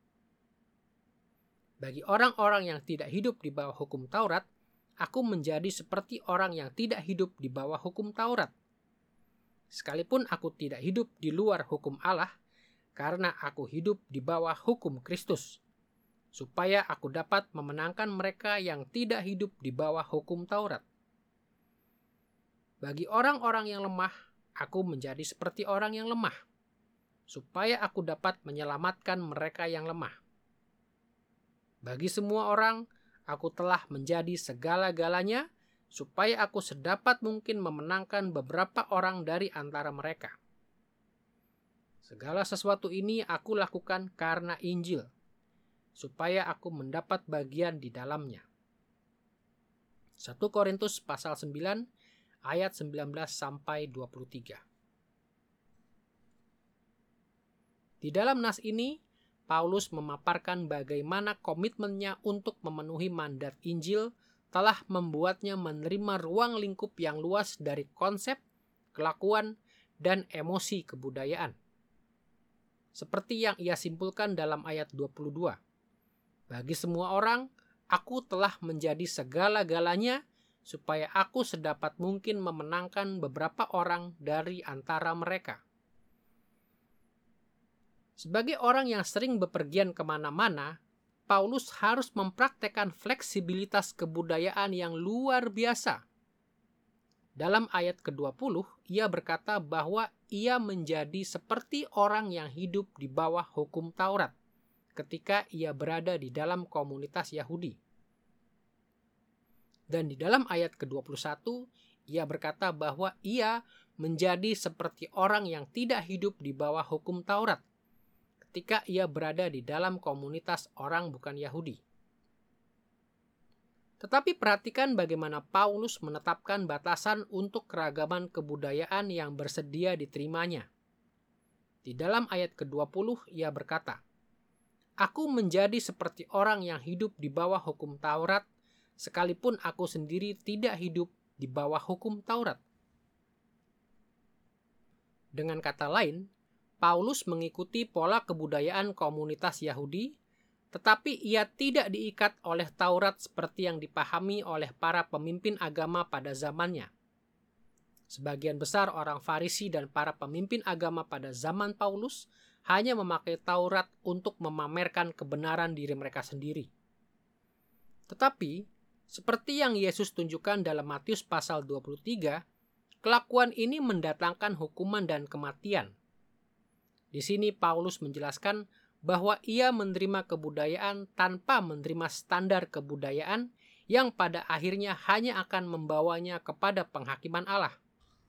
Bagi orang-orang yang tidak hidup di bawah hukum Taurat, aku menjadi seperti orang yang tidak hidup di bawah hukum Taurat. Sekalipun aku tidak hidup di luar hukum Allah, karena aku hidup di bawah hukum Kristus, supaya aku dapat memenangkan mereka yang tidak hidup di bawah hukum Taurat. Bagi orang-orang yang lemah, aku menjadi seperti orang yang lemah, supaya aku dapat menyelamatkan mereka yang lemah. Bagi semua orang, aku telah menjadi segala-galanya, supaya aku sedapat mungkin memenangkan beberapa orang dari antara mereka. Segala sesuatu ini aku lakukan karena Injil, supaya aku mendapat bagian di dalamnya." 1 Korintus pasal 9 ayat 19-23. Di dalam nas ini, Paulus memaparkan bagaimana komitmennya untuk memenuhi mandat Injil telah membuatnya menerima ruang lingkup yang luas dari konsep, kelakuan, dan emosi kebudayaan. Seperti yang ia simpulkan dalam ayat 22. "Bagi semua orang, aku telah menjadi segala-galanya supaya aku sedapat mungkin memenangkan beberapa orang dari antara mereka." Sebagai orang yang sering bepergian kemana-mana, Paulus harus mempraktekkan fleksibilitas kebudayaan yang luar biasa. Dalam ayat ke-20, ia berkata bahwa ia menjadi seperti orang yang hidup di bawah hukum Taurat ketika ia berada di dalam komunitas Yahudi. Dan di dalam ayat ke-21, ia berkata bahwa ia menjadi seperti orang yang tidak hidup di bawah hukum Taurat ketika ia berada di dalam komunitas orang bukan Yahudi. Tetapi perhatikan bagaimana Paulus menetapkan batasan untuk keragaman kebudayaan yang bersedia diterimanya. Di dalam ayat ke-20 ia berkata, "Aku menjadi seperti orang yang hidup di bawah hukum Taurat, sekalipun aku sendiri tidak hidup di bawah hukum Taurat." Dengan kata lain, Paulus mengikuti pola kebudayaan komunitas Yahudi, tetapi ia tidak diikat oleh Taurat seperti yang dipahami oleh para pemimpin agama pada zamannya. Sebagian besar orang Farisi dan para pemimpin agama pada zaman Paulus hanya memakai Taurat untuk memamerkan kebenaran diri mereka sendiri. Tetapi, seperti yang Yesus tunjukkan dalam Matius pasal 23, kelakuan ini mendatangkan hukuman dan kematian. Di sini Paulus menjelaskan bahwa ia menerima kebudayaan tanpa menerima standar kebudayaan yang pada akhirnya hanya akan membawanya kepada penghakiman Allah.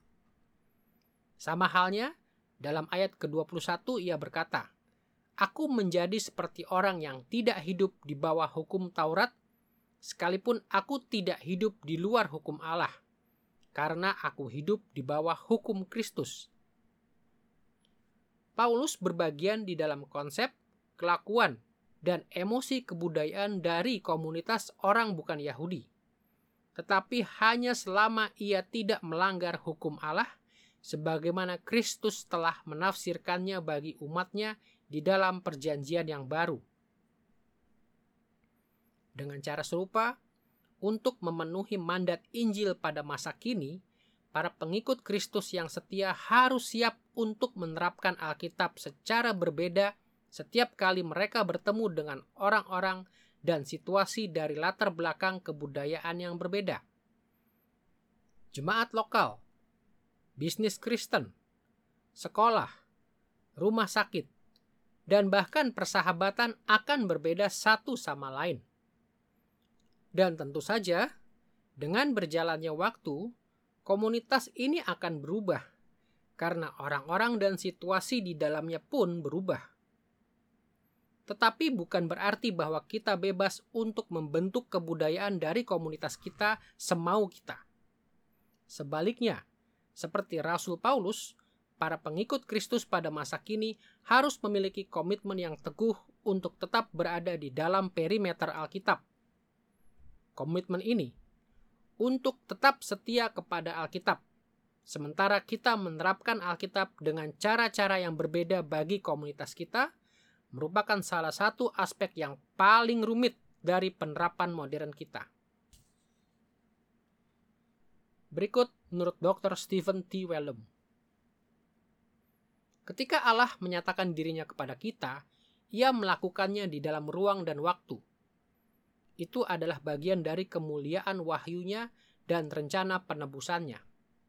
Sama halnya, dalam ayat ke-21 ia berkata, "Aku menjadi seperti orang yang tidak hidup di bawah hukum Taurat, sekalipun aku tidak hidup di luar hukum Allah, karena aku hidup di bawah hukum Kristus." Paulus berbagian di dalam konsep, kelakuan, dan emosi kebudayaan dari komunitas orang bukan Yahudi. Tetapi hanya selama ia tidak melanggar hukum Allah, sebagaimana Kristus telah menafsirkannya bagi umatnya di dalam perjanjian yang baru. Dengan cara serupa, untuk memenuhi mandat Injil pada masa kini, para pengikut Kristus yang setia harus siap untuk menerapkan Alkitab secara berbeda setiap kali mereka bertemu dengan orang-orang dan situasi dari latar belakang kebudayaan yang berbeda. Jemaat lokal, bisnis Kristen, sekolah, rumah sakit, dan bahkan persahabatan akan berbeda satu sama lain. Dan tentu saja, dengan berjalannya waktu, komunitas ini akan berubah, karena orang-orang dan situasi di dalamnya pun berubah. Tetapi bukan berarti bahwa kita bebas untuk membentuk kebudayaan dari komunitas kita semau kita. Sebaliknya, seperti Rasul Paulus, para pengikut Kristus pada masa kini harus memiliki komitmen yang teguh untuk tetap berada di dalam perimeter Alkitab. Komitmen ini untuk tetap setia kepada Alkitab, sementara kita menerapkan Alkitab dengan cara-cara yang berbeda bagi komunitas kita, merupakan salah satu aspek yang paling rumit dari penerapan modern kita. Berikut menurut Dr. Stephen T. Wellum. Ketika Allah menyatakan dirinya kepada kita, ia melakukannya di dalam ruang dan waktu. Itu adalah bagian dari kemuliaan wahyunya dan rencana penebusannya.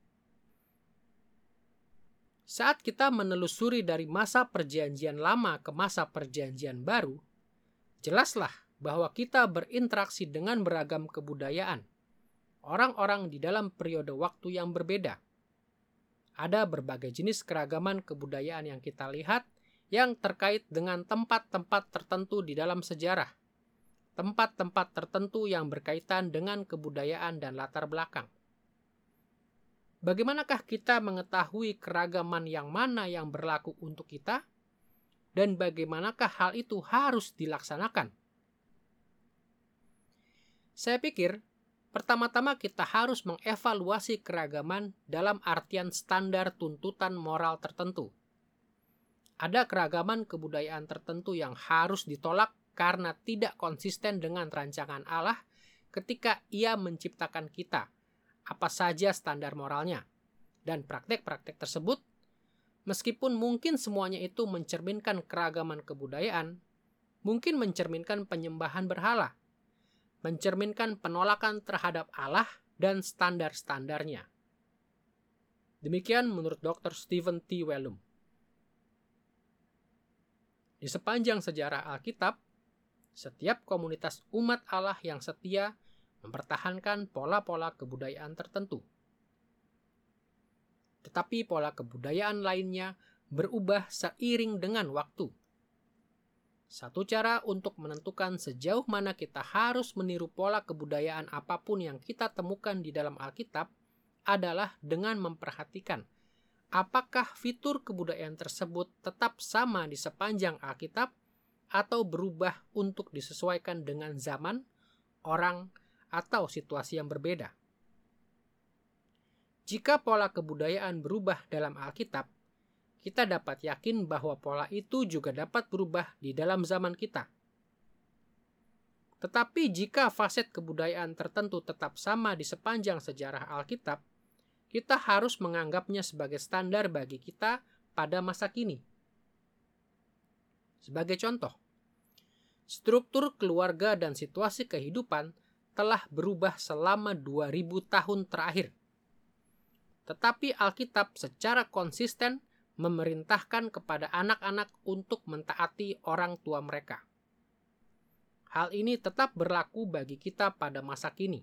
Saat kita menelusuri dari masa perjanjian lama ke masa perjanjian baru, jelaslah bahwa kita berinteraksi dengan beragam kebudayaan, orang-orang di dalam periode waktu yang berbeda. Ada berbagai jenis keragaman kebudayaan yang kita lihat yang terkait dengan tempat-tempat tertentu di dalam sejarah, tempat-tempat tertentu yang berkaitan dengan kebudayaan dan latar belakang. Bagaimanakah kita mengetahui keragaman yang mana yang berlaku untuk kita? Dan bagaimanakah hal itu harus dilaksanakan? Saya pikir, pertama-tama kita harus mengevaluasi keragaman dalam artian standar tuntutan moral tertentu. Ada keragaman kebudayaan tertentu yang harus ditolak karena tidak konsisten dengan rancangan Allah ketika Ia menciptakan kita, apa saja standar moralnya. Dan praktek-praktek tersebut, meskipun mungkin semuanya itu mencerminkan keragaman kebudayaan, mungkin mencerminkan penyembahan berhala, mencerminkan penolakan terhadap Allah dan standar-standarnya. Demikian menurut Dr. Stephen T. Wellum. Di sepanjang sejarah Alkitab, setiap komunitas umat Allah yang setia mempertahankan pola-pola kebudayaan tertentu. tetapi pola kebudayaan lainnya berubah seiring dengan waktu. Satu cara untuk menentukan sejauh mana kita harus meniru pola kebudayaan apapun yang kita temukan di dalam Alkitab adalah dengan memperhatikan apakah fitur kebudayaan tersebut tetap sama di sepanjang Alkitab atau berubah untuk disesuaikan dengan zaman, orang, atau situasi yang berbeda. Jika pola kebudayaan berubah dalam Alkitab, kita dapat yakin bahwa pola itu juga dapat berubah di dalam zaman kita. Tetapi jika faset kebudayaan tertentu tetap sama di sepanjang sejarah Alkitab, kita harus menganggapnya sebagai standar bagi kita pada masa kini. Sebagai contoh, struktur keluarga dan situasi kehidupan telah berubah selama 2000 tahun terakhir. Tetapi Alkitab secara konsisten memerintahkan kepada anak-anak untuk mentaati orang tua mereka. Hal ini tetap berlaku bagi kita pada masa kini.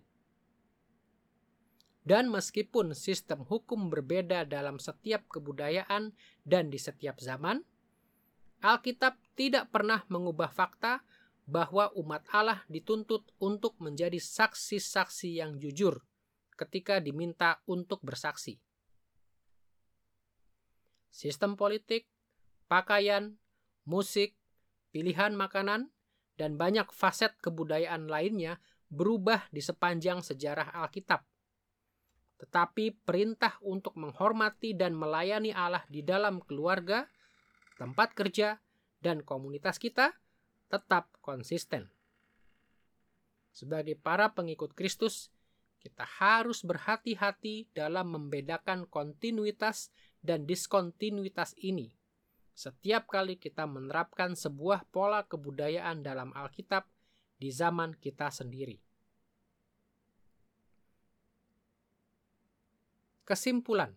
Dan meskipun sistem hukum berbeda dalam setiap kebudayaan dan di setiap zaman, Alkitab tidak pernah mengubah fakta bahwa umat Allah dituntut untuk menjadi saksi-saksi yang jujur ketika diminta untuk bersaksi. Sistem politik, pakaian, musik, pilihan makanan, dan banyak faset kebudayaan lainnya berubah di sepanjang sejarah Alkitab. Tetapi perintah untuk menghormati dan melayani Allah di dalam keluarga, tempat kerja, dan komunitas kita tetap konsisten. Sebagai para pengikut Kristus, kita harus berhati-hati dalam membedakan kontinuitas dan diskontinuitas ini setiap kali kita menerapkan sebuah pola kebudayaan dalam Alkitab di zaman kita sendiri. Kesimpulan.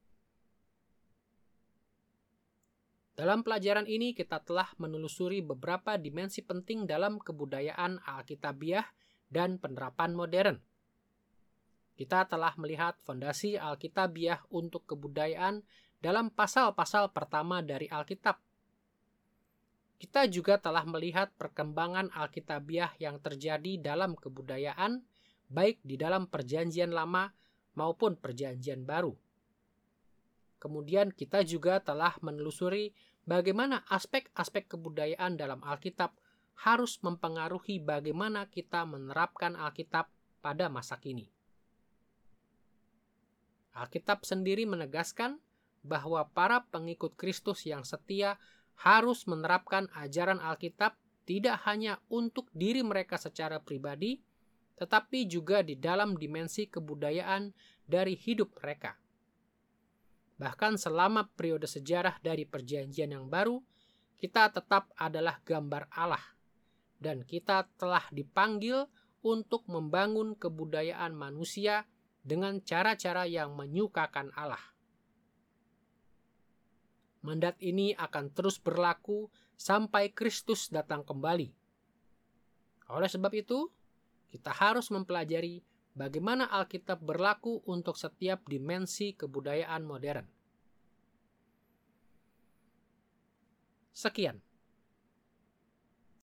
Dalam pelajaran ini kita telah menelusuri beberapa dimensi penting dalam kebudayaan Alkitabiah dan penerapan modern. Kita telah melihat fondasi Alkitabiah untuk kebudayaan dalam pasal-pasal pertama dari Alkitab. Kita juga telah melihat perkembangan Alkitabiah yang terjadi dalam kebudayaan, baik di dalam Perjanjian Lama maupun Perjanjian Baru. Kemudian kita juga telah menelusuri bagaimana aspek-aspek kebudayaan dalam Alkitab harus mempengaruhi bagaimana kita menerapkan Alkitab pada masa kini. Alkitab sendiri menegaskan bahwa para pengikut Kristus yang setia harus menerapkan ajaran Alkitab tidak hanya untuk diri mereka secara pribadi, tetapi juga di dalam dimensi kebudayaan dari hidup mereka. Bahkan selama periode sejarah dari Perjanjian yang baru, kita tetap adalah gambar Allah, dan kita telah dipanggil untuk membangun kebudayaan manusia dengan cara-cara yang menyukakan Allah. Mandat ini akan terus berlaku sampai Kristus datang kembali. Oleh sebab itu, kita harus mempelajari bagaimana Alkitab berlaku untuk setiap dimensi kebudayaan modern. Sekian.